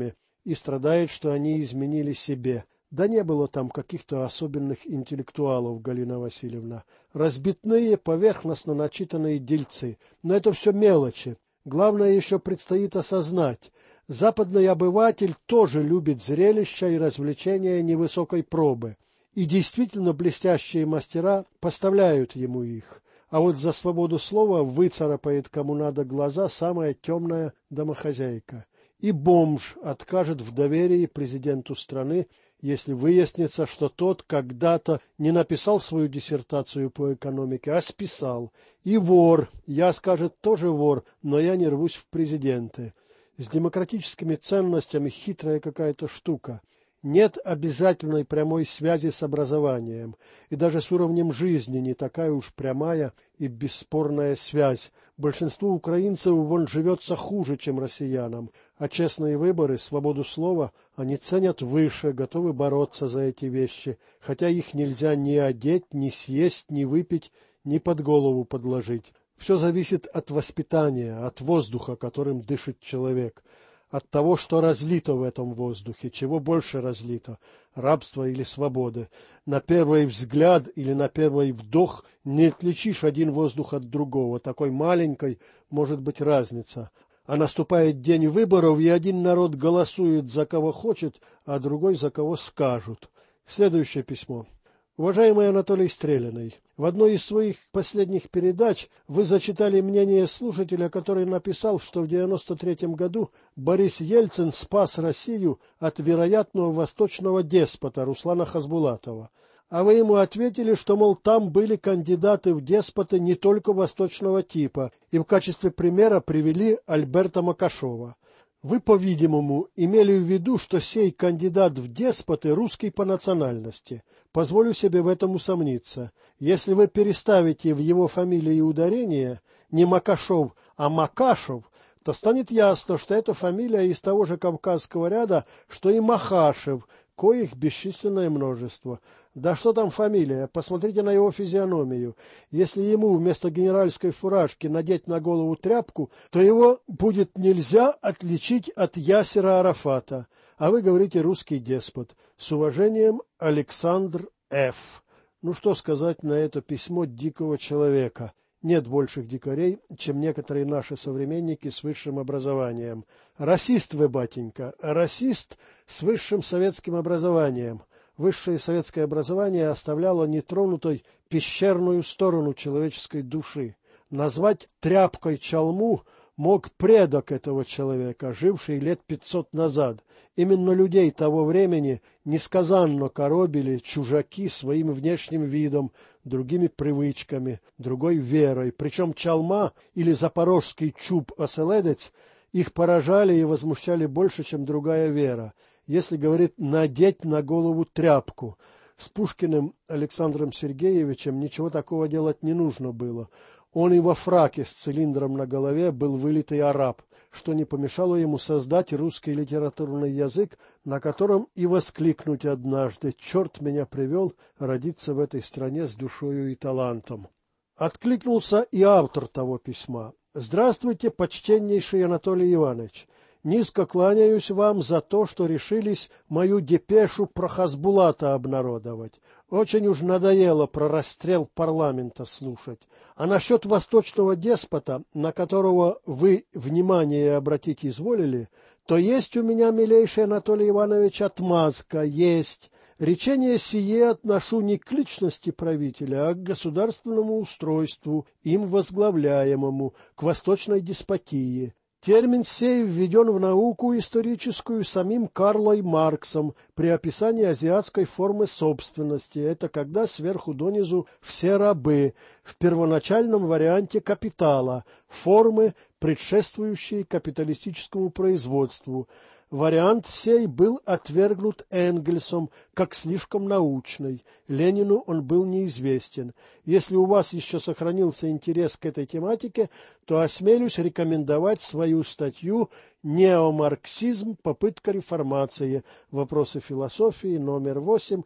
[SPEAKER 13] и страдает, что они изменили себе. Да не было там каких-то особенных интеллектуалов, Галина Васильевна. Разбитные, поверхностно начитанные дельцы. Но это все мелочи. Главное еще предстоит осознать. Западный обыватель тоже любит зрелища и развлечения невысокой пробы. И действительно блестящие мастера поставляют ему их. А вот за свободу слова выцарапает кому надо глаза самая темная домохозяйка. И бомж откажет в доверии президенту страны, если выяснится, что тот когда-то не написал свою диссертацию по экономике, а списал. И вор, я, скажет, тоже вор, но я не рвусь в президенты. С демократическими ценностями хитрая какая-то штука. Нет обязательной прямой связи с образованием, и даже с уровнем жизни не такая уж прямая и бесспорная связь. Большинству украинцев вон живется хуже, чем россиянам, а честные выборы, свободу слова они ценят выше, готовы бороться за эти вещи, хотя их нельзя ни одеть, ни съесть, ни выпить, ни под голову подложить. Все зависит от воспитания, от воздуха, которым дышит человек. От того, что разлито в этом воздухе, чего больше разлито, рабство или свободы. На первый взгляд или на первый вдох не отличишь один воздух от другого, такой маленькой может быть разница. А наступает день выборов, и один народ голосует за кого хочет, а другой за кого скажут. Следующее письмо. Уважаемый Анатолий Стреляный, в одной из своих последних передач вы зачитали мнение слушателя, который написал, что в 1993 году Борис Ельцин спас Россию от вероятного восточного деспота Руслана Хасбулатова. А вы ему ответили, что, мол, там были кандидаты в деспоты не только восточного типа, и в качестве примера привели Альберта Макашова. Вы, по-видимому, имели в виду, что сей кандидат в деспоты русский по национальности. Позволю себе в этом усомниться. Если вы переставите в его фамилии ударение не Макашов, а Макашев, то станет ясно, что эта фамилия из того же Кавказского ряда, что и Махашев, коих бесчисленное множество. Да что там фамилия, посмотрите на его физиономию. Если ему вместо генеральской фуражки надеть на голову тряпку, то его будет нельзя отличить от Ясера Арафата. А вы говорите русский деспот. С уважением, Александр Ф. Ну что сказать на это письмо дикого человека? Нет больших дикарей, чем некоторые наши современники с высшим образованием. Расист вы, батенька, расист с высшим советским образованием. Высшее советское образование оставляло нетронутой пещерную сторону человеческой души. Назвать тряпкой чалму мог предок этого человека, живший лет 500 назад. Именно людей того времени несказанно коробили чужаки своим внешним видом, другими привычками, другой верой. Причем чалма или запорожский чуб-оселедец их поражали и возмущали больше, чем другая вера. Если, говорит, надеть на голову тряпку. С Пушкиным Александром Сергеевичем ничего такого делать не нужно было. Он и во фраке с цилиндром на голове был вылитый араб, что не помешало ему создать русский литературный язык, на котором и воскликнуть однажды: «Черт меня привел родиться в этой стране с душою и талантом». Откликнулся и автор того письма. «Здравствуйте, почтеннейший Анатолий Иванович. Низко кланяюсь вам за то, что решились мою депешу про Хасбулата обнародовать. Очень уж надоело про расстрел парламента слушать. А насчет восточного деспота, на которого вы внимание обратить изволили, то есть у меня, милейший Анатолий Иванович, отмазка, есть. Речение сие отношу не к личности правителя, а к государственному устройству, им возглавляемому, к восточной деспотии. Термин сей введен в науку историческую самим Карлой Марксом при описании азиатской формы собственности. Это когда сверху донизу все рабы, в первоначальном варианте капитала, формы, предшествующие капиталистическому производству. Вариант сей был отвергнут Энгельсом как слишком научный. Ленину он был неизвестен. Если у вас еще сохранился интерес к этой тематике, то осмелюсь рекомендовать свою статью «Неомарксизм. Попытка реформации. Вопросы философии. Номер 8.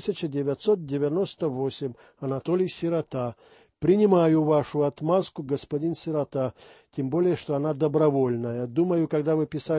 [SPEAKER 13] 1998. Анатолий Сирота». Принимаю вашу отмазку, господин Сирота, тем более, что она добровольная. Думаю, когда вы писали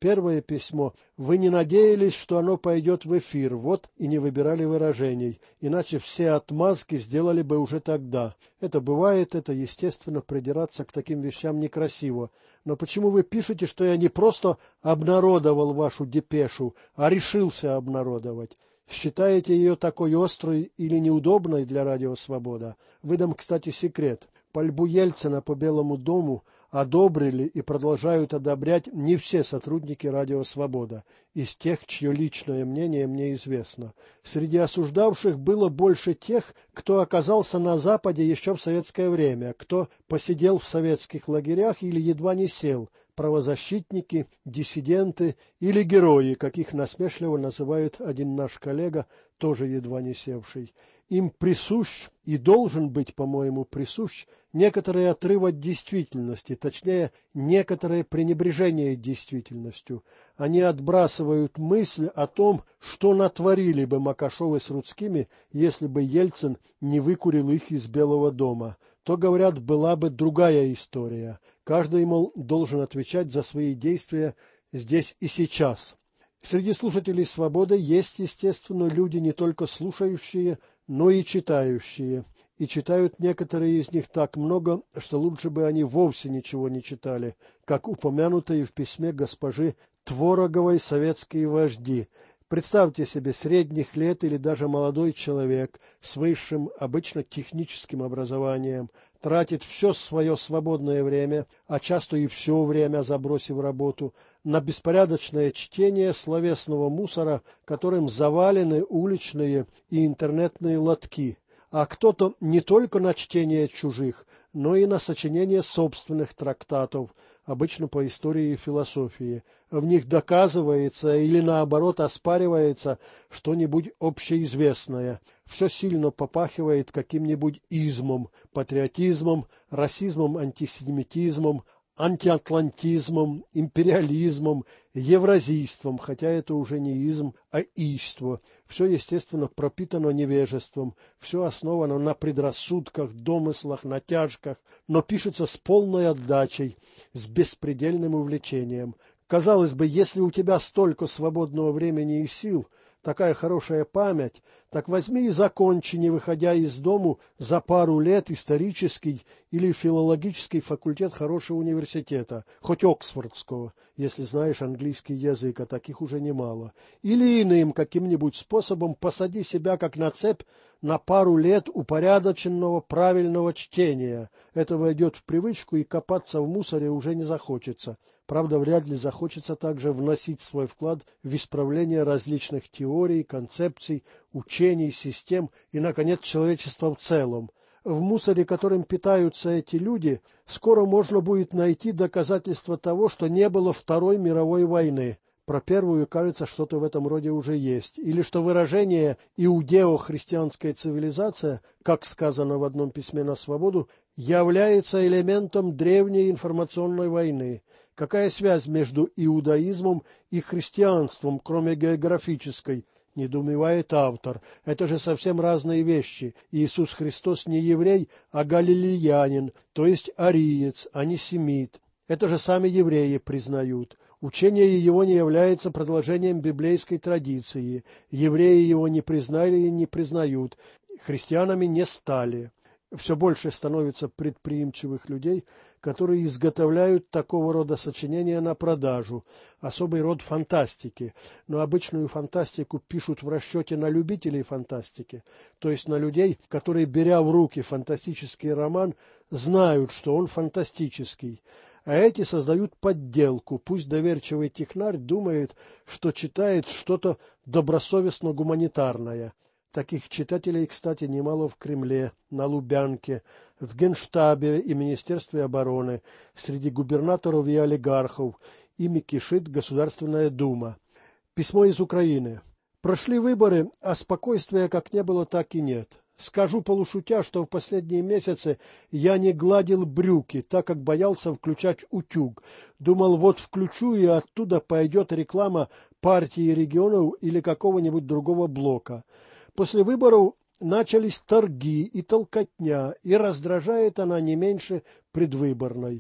[SPEAKER 13] Первое письмо. Вы не надеялись, что оно пойдет в эфир, вот и не выбирали выражений. Иначе все отмазки сделали бы уже тогда. Это бывает, это естественно, придираться к таким вещам некрасиво. Но почему вы пишете, что я не просто обнародовал вашу депешу, а решился обнародовать? Считаете ее такой острой или неудобной для Радио Свобода? Выдам, кстати, секрет. Пальбу Ельцина по Белому дому одобрили и продолжают одобрять не все сотрудники Радио Свобода, из тех, чье личное мнение мне известно. Среди осуждавших было больше тех, кто оказался на Западе еще в советское время, кто посидел в советских лагерях или едва не сел, правозащитники, диссиденты или герои, каких насмешливо называет один наш коллега, тоже едва не севший. Им присущ и должен быть, по-моему, присущ некоторый отрыв от действительности, точнее, некоторое пренебрежение действительностью. Они отбрасывают мысль о том, что натворили бы Макашовы с Рудскими, если бы Ельцин не выкурил их из Белого дома. То, говорят, была бы другая история. Каждый, мол, должен отвечать за свои действия здесь и сейчас. Среди слушателей «Свободы» есть, естественно, люди не только слушающие, но и читающие. И читают некоторые из них так много, что лучше бы они вовсе ничего не читали, как упомянутые в письме госпожи Твороговой советские вожди. Представьте себе средних лет или даже молодой человек с высшим, обычно техническим образованием, тратит все свое свободное время, а часто и все время, забросив работу, на беспорядочное чтение словесного мусора, которым завалены уличные и интернетные лотки, а кто-то не только на чтение чужих, но и на сочинение собственных трактатов, обычно по истории и философии. В них доказывается или, наоборот, оспаривается что-нибудь общеизвестное. Все сильно попахивает каким-нибудь измом, патриотизмом, расизмом, антисемитизмом, антиатлантизмом, империализмом, евразийством, хотя это уже не изм, а ийство. Все, естественно, пропитано невежеством, все основано на предрассудках, домыслах, натяжках, но пишется с полной отдачей, с беспредельным увлечением. Казалось бы, если у тебя столько свободного времени и сил, такая хорошая память, так возьми и закончи, не выходя из дому, за пару лет исторический или филологический факультет хорошего университета, хоть Оксфордского, если знаешь английский язык, а таких уже немало. Или иным каким-нибудь способом посади себя как на цепь на пару лет упорядоченного правильного чтения. Это войдет в привычку, и копаться в мусоре уже не захочется. Правда, вряд ли захочется также вносить свой вклад в исправление различных теорий, концепций, учений, систем и, наконец, человечества в целом. В мусоре, которым питаются эти люди, скоро можно будет найти доказательства того, что не было Второй мировой войны. Про первую, кажется, что-то в этом роде уже есть. Или что выражение «иудео-христианская цивилизация», как сказано в одном письме на «Свободу», является элементом древней информационной войны. Какая связь между иудаизмом и христианством, кроме географической? Недоумевает автор. Это же совсем разные вещи. Иисус Христос не еврей, а галилеянин, то есть ариец, а не семит. Это же сами евреи признают. Учение его не является продолжением библейской традиции. Евреи его не признали и не признают. Христианами не стали. Все больше становится предприимчивых людей, которые изготовляют такого рода сочинения на продажу, особый род фантастики. Но обычную фантастику пишут в расчете на любителей фантастики, то есть на людей, которые, беря в руки фантастический роман, знают, что он фантастический. А эти создают подделку. Пусть доверчивый технарь думает, что читает что-то добросовестно гуманитарное. Таких читателей, кстати, немало в Кремле, на Лубянке, в Генштабе и Министерстве обороны, среди губернаторов и олигархов. Ими кишит Государственная Дума. Письмо из Украины. Прошли выборы, а спокойствия как не было, так и нет. Скажу полушутя, что в последние месяцы я не гладил брюки, так как боялся включать утюг. Думал, вот включу, и оттуда пойдет реклама партии регионов или какого-нибудь другого блока. После выборов начались торги и толкотня, и раздражает она не меньше предвыборной.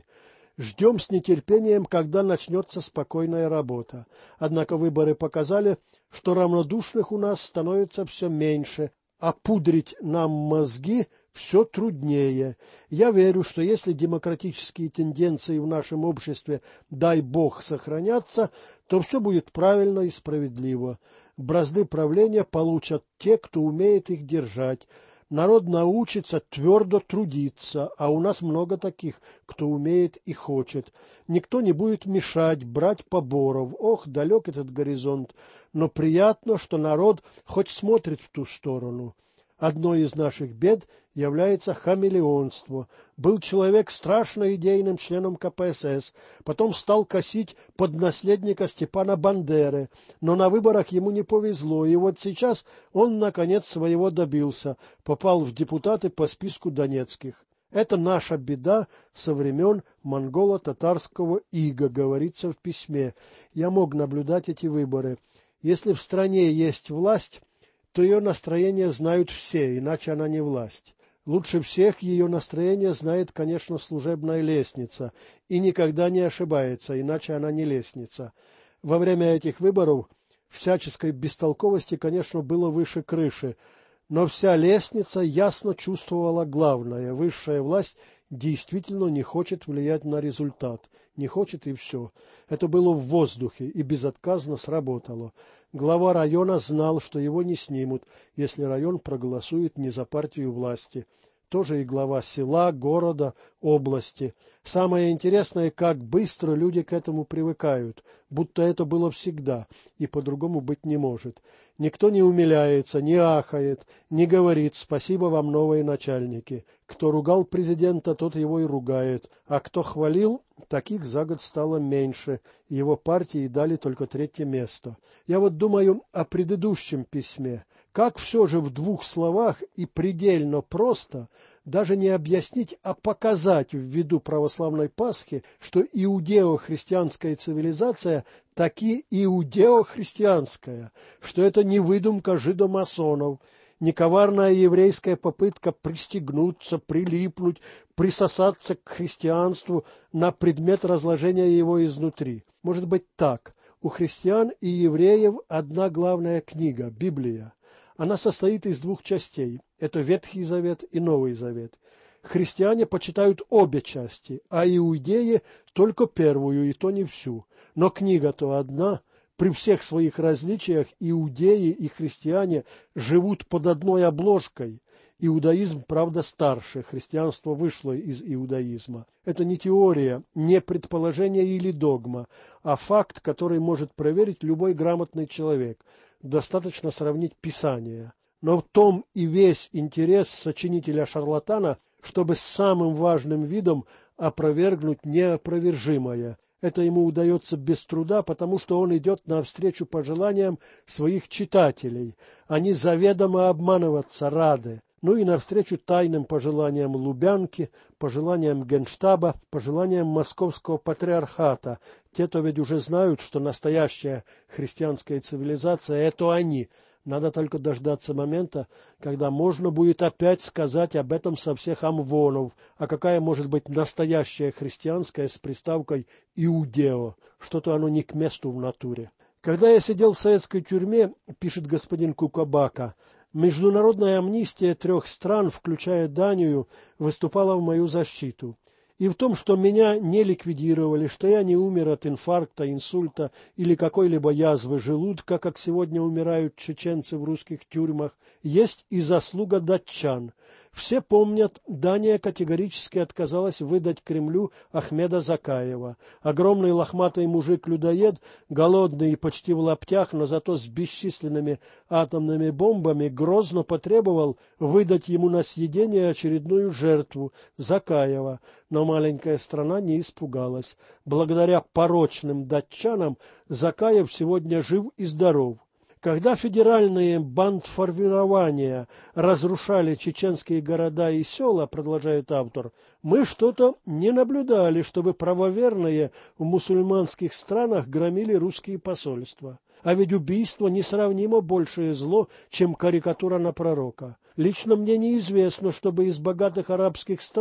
[SPEAKER 13] Ждем с нетерпением, когда начнется спокойная работа. Однако выборы показали, что равнодушных у нас становится все меньше, а пудрить нам мозги все труднее. Я верю, что если демократические тенденции в нашем обществе, дай Бог, сохранятся, то все будет правильно и справедливо. Бразды правления получат те, кто умеет их держать. Народ научится твердо трудиться, а у нас много таких, кто умеет и хочет. Никто не будет мешать, брать поборов. Ох, далек этот горизонт, но приятно, что народ хоть смотрит в ту сторону. Одной из наших бед является хамелеонство. Был человек страшно идейным членом КПСС, потом стал косить под наследника Степана Бандеры, но на выборах ему не повезло, и вот сейчас он, наконец, своего добился, попал в депутаты по списку донецких. Это наша беда со времен монголо-татарского ига, говорится в письме. Я мог наблюдать эти выборы. Если в стране есть власть, то ее настроение знают все, иначе она не власть. Лучше всех ее настроение знает, конечно, служебная лестница, и никогда не ошибается, иначе она не лестница. Во время этих выборов всяческой бестолковости, конечно, было выше крыши, но вся лестница ясно чувствовала главное. Высшая власть действительно не хочет влиять на результат. Не хочет и все. Это было в воздухе и безотказно сработало. Глава района знал, что его не снимут, если район проголосует не за партию власти. Тоже и глава села, города, области. Самое интересное, как быстро люди к этому привыкают, будто это было всегда, и по-другому быть не может. Никто не умиляется, не ахает, не говорит «спасибо вам, новые начальники». Кто ругал президента, тот его и ругает, а кто хвалил, таких за год стало меньше, его партии дали только 3-е место. Я вот думаю о предыдущем письме. Как все же в 2 словах и предельно просто, даже не объяснить, а показать ввиду православной Пасхи, что иудео-христианская цивилизация таки иудео-христианская, что это не выдумка жидомасонов, не коварная еврейская попытка пристегнуться, прилипнуть, присосаться к христианству на предмет разложения его изнутри. Может быть так. У христиан и евреев одна главная книга – Библия. Она состоит из 2 частей. Это Ветхий Завет и Новый Завет. Христиане почитают обе части, а иудеи только первую, и то не всю. Но книга-то одна. При всех своих различиях иудеи и христиане живут под одной обложкой. Иудаизм, правда, старше, христианство вышло из иудаизма. Это не теория, не предположение или догма, а факт, который может проверить любой грамотный человек. Достаточно сравнить Писание. Но в том и весь интерес сочинителя-шарлатана, чтобы с самым важным видом опровергнуть неопровержимое. Это ему удается без труда, потому что он идет навстречу пожеланиям своих читателей. Они заведомо обманываться рады. Ну и навстречу тайным пожеланиям Лубянки, пожеланиям Генштаба, пожеланиям Московского патриархата. Те-то ведь уже знают, что настоящая христианская цивилизация – это они. Надо только дождаться момента, когда можно будет опять сказать об этом со всех амвонов. А какая может быть настоящая христианская с приставкой «иудео»? Что-то оно не к месту в натуре. Когда я сидел в советской тюрьме, пишет господин Кукабака, международная амнистия 3 стран, включая Данию, выступала в мою защиту. И в том, что меня не ликвидировали, что я не умер от инфаркта, инсульта или какой-либо язвы желудка, как сегодня умирают чеченцы в русских тюрьмах, есть и заслуга датчан. Все помнят, Дания категорически отказалась выдать Кремлю Ахмеда Закаева. Огромный лохматый мужик-людоед, голодный и почти в лаптях, но зато с бесчисленными атомными бомбами, грозно потребовал выдать ему на съедение очередную жертву – Закаева. Но маленькая страна не испугалась. Благодаря порочным датчанам Закаев сегодня жив и здоров. Когда федеральные бандформирования разрушали чеченские города и села, продолжает автор, мы что-то не наблюдали, чтобы правоверные в мусульманских странах громили русские посольства. А ведь убийство несравнимо большее зло, чем карикатура на пророка. Лично мне неизвестно, чтобы из богатых арабских стран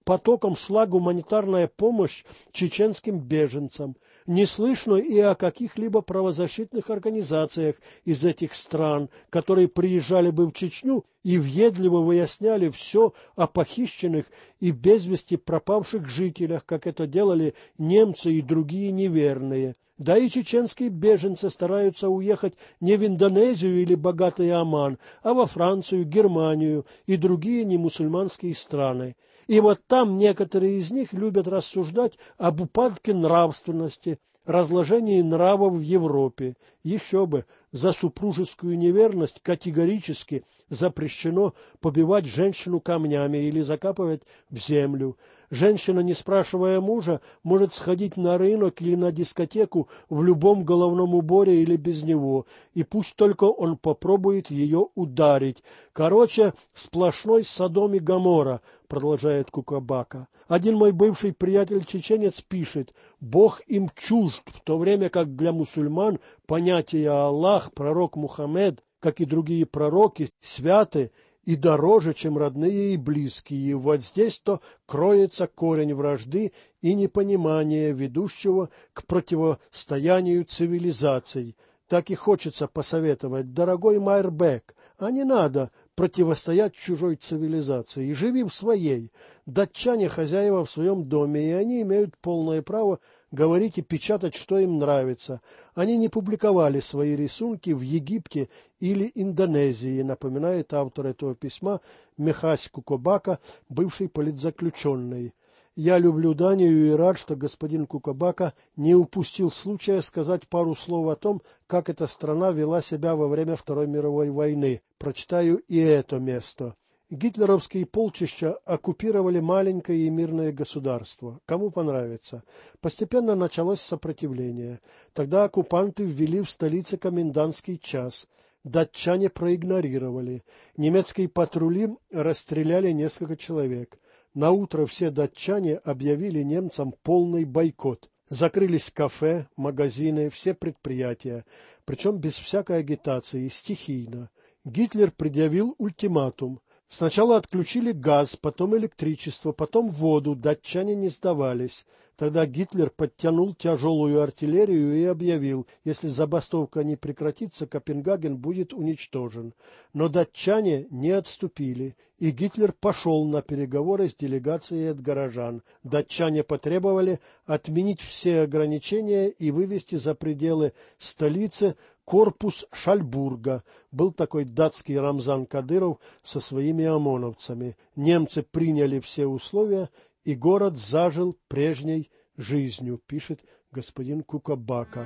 [SPEAKER 13] потоком шла гуманитарная помощь чеченским беженцам. Не слышно и о каких-либо правозащитных организациях из этих стран, которые приезжали бы в Чечню и въедливо выясняли все о похищенных и без вести пропавших жителях, как это делали немцы и другие неверные. Да и чеченские беженцы стараются уехать не в Индонезию или богатый Оман, а во Францию, Германию и другие немусульманские страны. И вот там некоторые из них любят рассуждать об упадке нравственности, разложении нравов в Европе. Еще бы, за супружескую неверность категорически запрещено побивать женщину камнями или закапывать в землю. Женщина, не спрашивая мужа, может сходить на рынок или на дискотеку в любом головном уборе или без него, и пусть только он попробует ее ударить. Короче, сплошной Содом и Гоморра, продолжает Кукабака. Один мой бывший приятель-чеченец пишет: «Бог им чужд, в то время как для мусульман понятия Аллах, пророк Мухаммед, как и другие пророки, святы и дороже, чем родные и близкие. И вот здесь-то кроется корень вражды и непонимания, ведущего к противостоянию цивилизаций». Так и хочется посоветовать: дорогой Майербек, а не надо противостоять чужой цивилизации, живи в своей. Датчане хозяева в своем доме, и они имеют полное право говорить и печатать, что им нравится. Они не публиковали свои рисунки в Египте или Индонезии, напоминает автор этого письма Мехась Кукабака, бывший политзаключенный. Я люблю Данию и рад, что господин Кукабака не упустил случая сказать пару слов о том, как эта страна вела себя во время Второй мировой войны. Прочитаю и это место. Гитлеровские полчища оккупировали маленькое и мирное государство. Кому понравится. Постепенно началось сопротивление. Тогда оккупанты ввели в столице комендантский час. Датчане проигнорировали. Немецкие патрули расстреляли несколько человек. Наутро все датчане объявили немцам полный бойкот. Закрылись кафе, магазины, все предприятия, причем без всякой агитации, стихийно. Гитлер предъявил ультиматум. Сначала отключили газ, потом электричество, потом воду, датчане не сдавались. Тогда Гитлер подтянул тяжелую артиллерию и объявил: если забастовка не прекратится, Копенгаген будет уничтожен. Но датчане не отступили, и Гитлер пошел на переговоры с делегацией от горожан. Датчане потребовали отменить все ограничения и вывести за пределы столицы корпус Шальбурга. Был такой датский Рамзан Кадыров со своими ОМОНовцами. Немцы приняли все условия, и город зажил прежней жизнью, пишет господин Кукабака.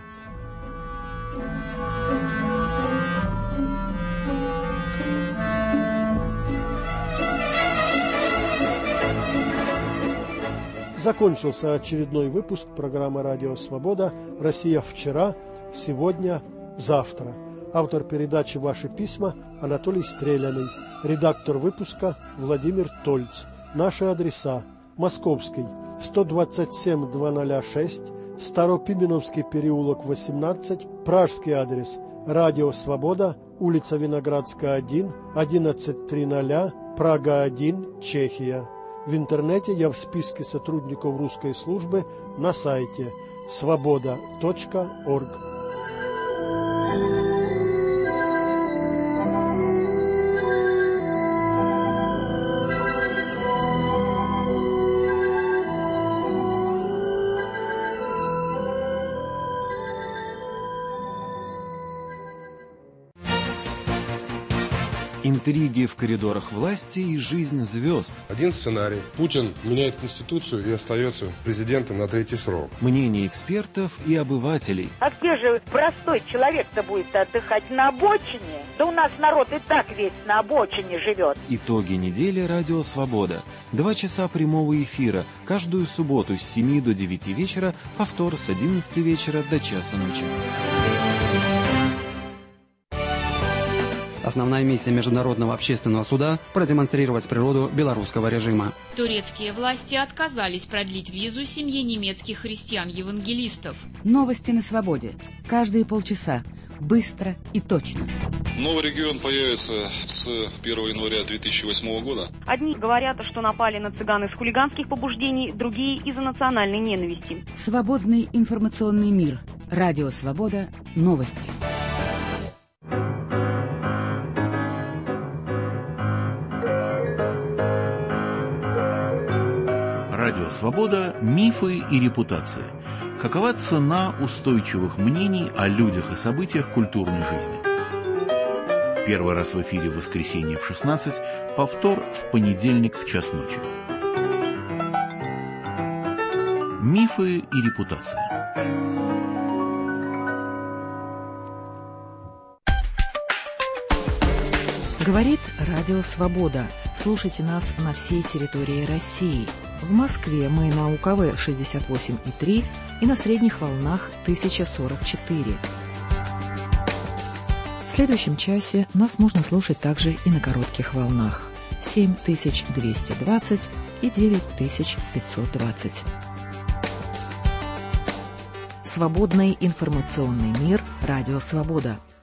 [SPEAKER 13] Закончился очередной выпуск программы «Радио Свобода. Россия вчера, сегодня, завтра». Автор передачи «Ваши письма» Анатолий Стреляный. Редактор выпуска Владимир Тольц. Наши адреса: Московский 127-206, Старопименовский переулок 18, Пражский адрес: Радио Свобода, улица Виноградская, 1, 1100, Прага 1, Чехия. В интернете я в списке сотрудников русской службы на сайте svoboda.org.
[SPEAKER 8] Интриги в коридорах власти и жизнь звезд.
[SPEAKER 14] Один сценарий. Путин меняет Конституцию и остается президентом на 3-й срок.
[SPEAKER 8] Мнения экспертов и обывателей.
[SPEAKER 15] А где же простой человек-то будет отдыхать? На обочине? Да у нас народ и так весь на обочине живет.
[SPEAKER 8] Итоги недели «Радио Свобода». 2 часа прямого эфира. Каждую субботу с 7 до 9 вечера, повтор с 11 вечера до часа ночи.
[SPEAKER 16] Основная миссия Международного общественного суда – продемонстрировать природу белорусского режима.
[SPEAKER 17] Турецкие власти отказались продлить визу семье немецких христиан-евангелистов.
[SPEAKER 1] Новости на свободе. Каждые полчаса. быстро и точно.
[SPEAKER 18] Новый регион появится с 1 января 2008 года.
[SPEAKER 19] Одни говорят, что напали на цыган из хулиганских побуждений, другие из-за национальной ненависти.
[SPEAKER 1] Свободный информационный мир. Радио «Свобода». Новости.
[SPEAKER 20] Радио «Свобода» – мифы и репутация. Какова цена устойчивых мнений о людях и событиях культурной жизни? Первый раз в эфире в воскресенье в 16, повтор в понедельник в час ночи. Мифы и репутация.
[SPEAKER 1] Говорит Радио «Свобода». Слушайте нас на всей территории России. В Москве мы на УКВ 68,3 и на средних волнах 1044. В следующем часе нас можно слушать также и на коротких волнах 7220 и 9520. Свободный информационный мир. Радио «Свобода».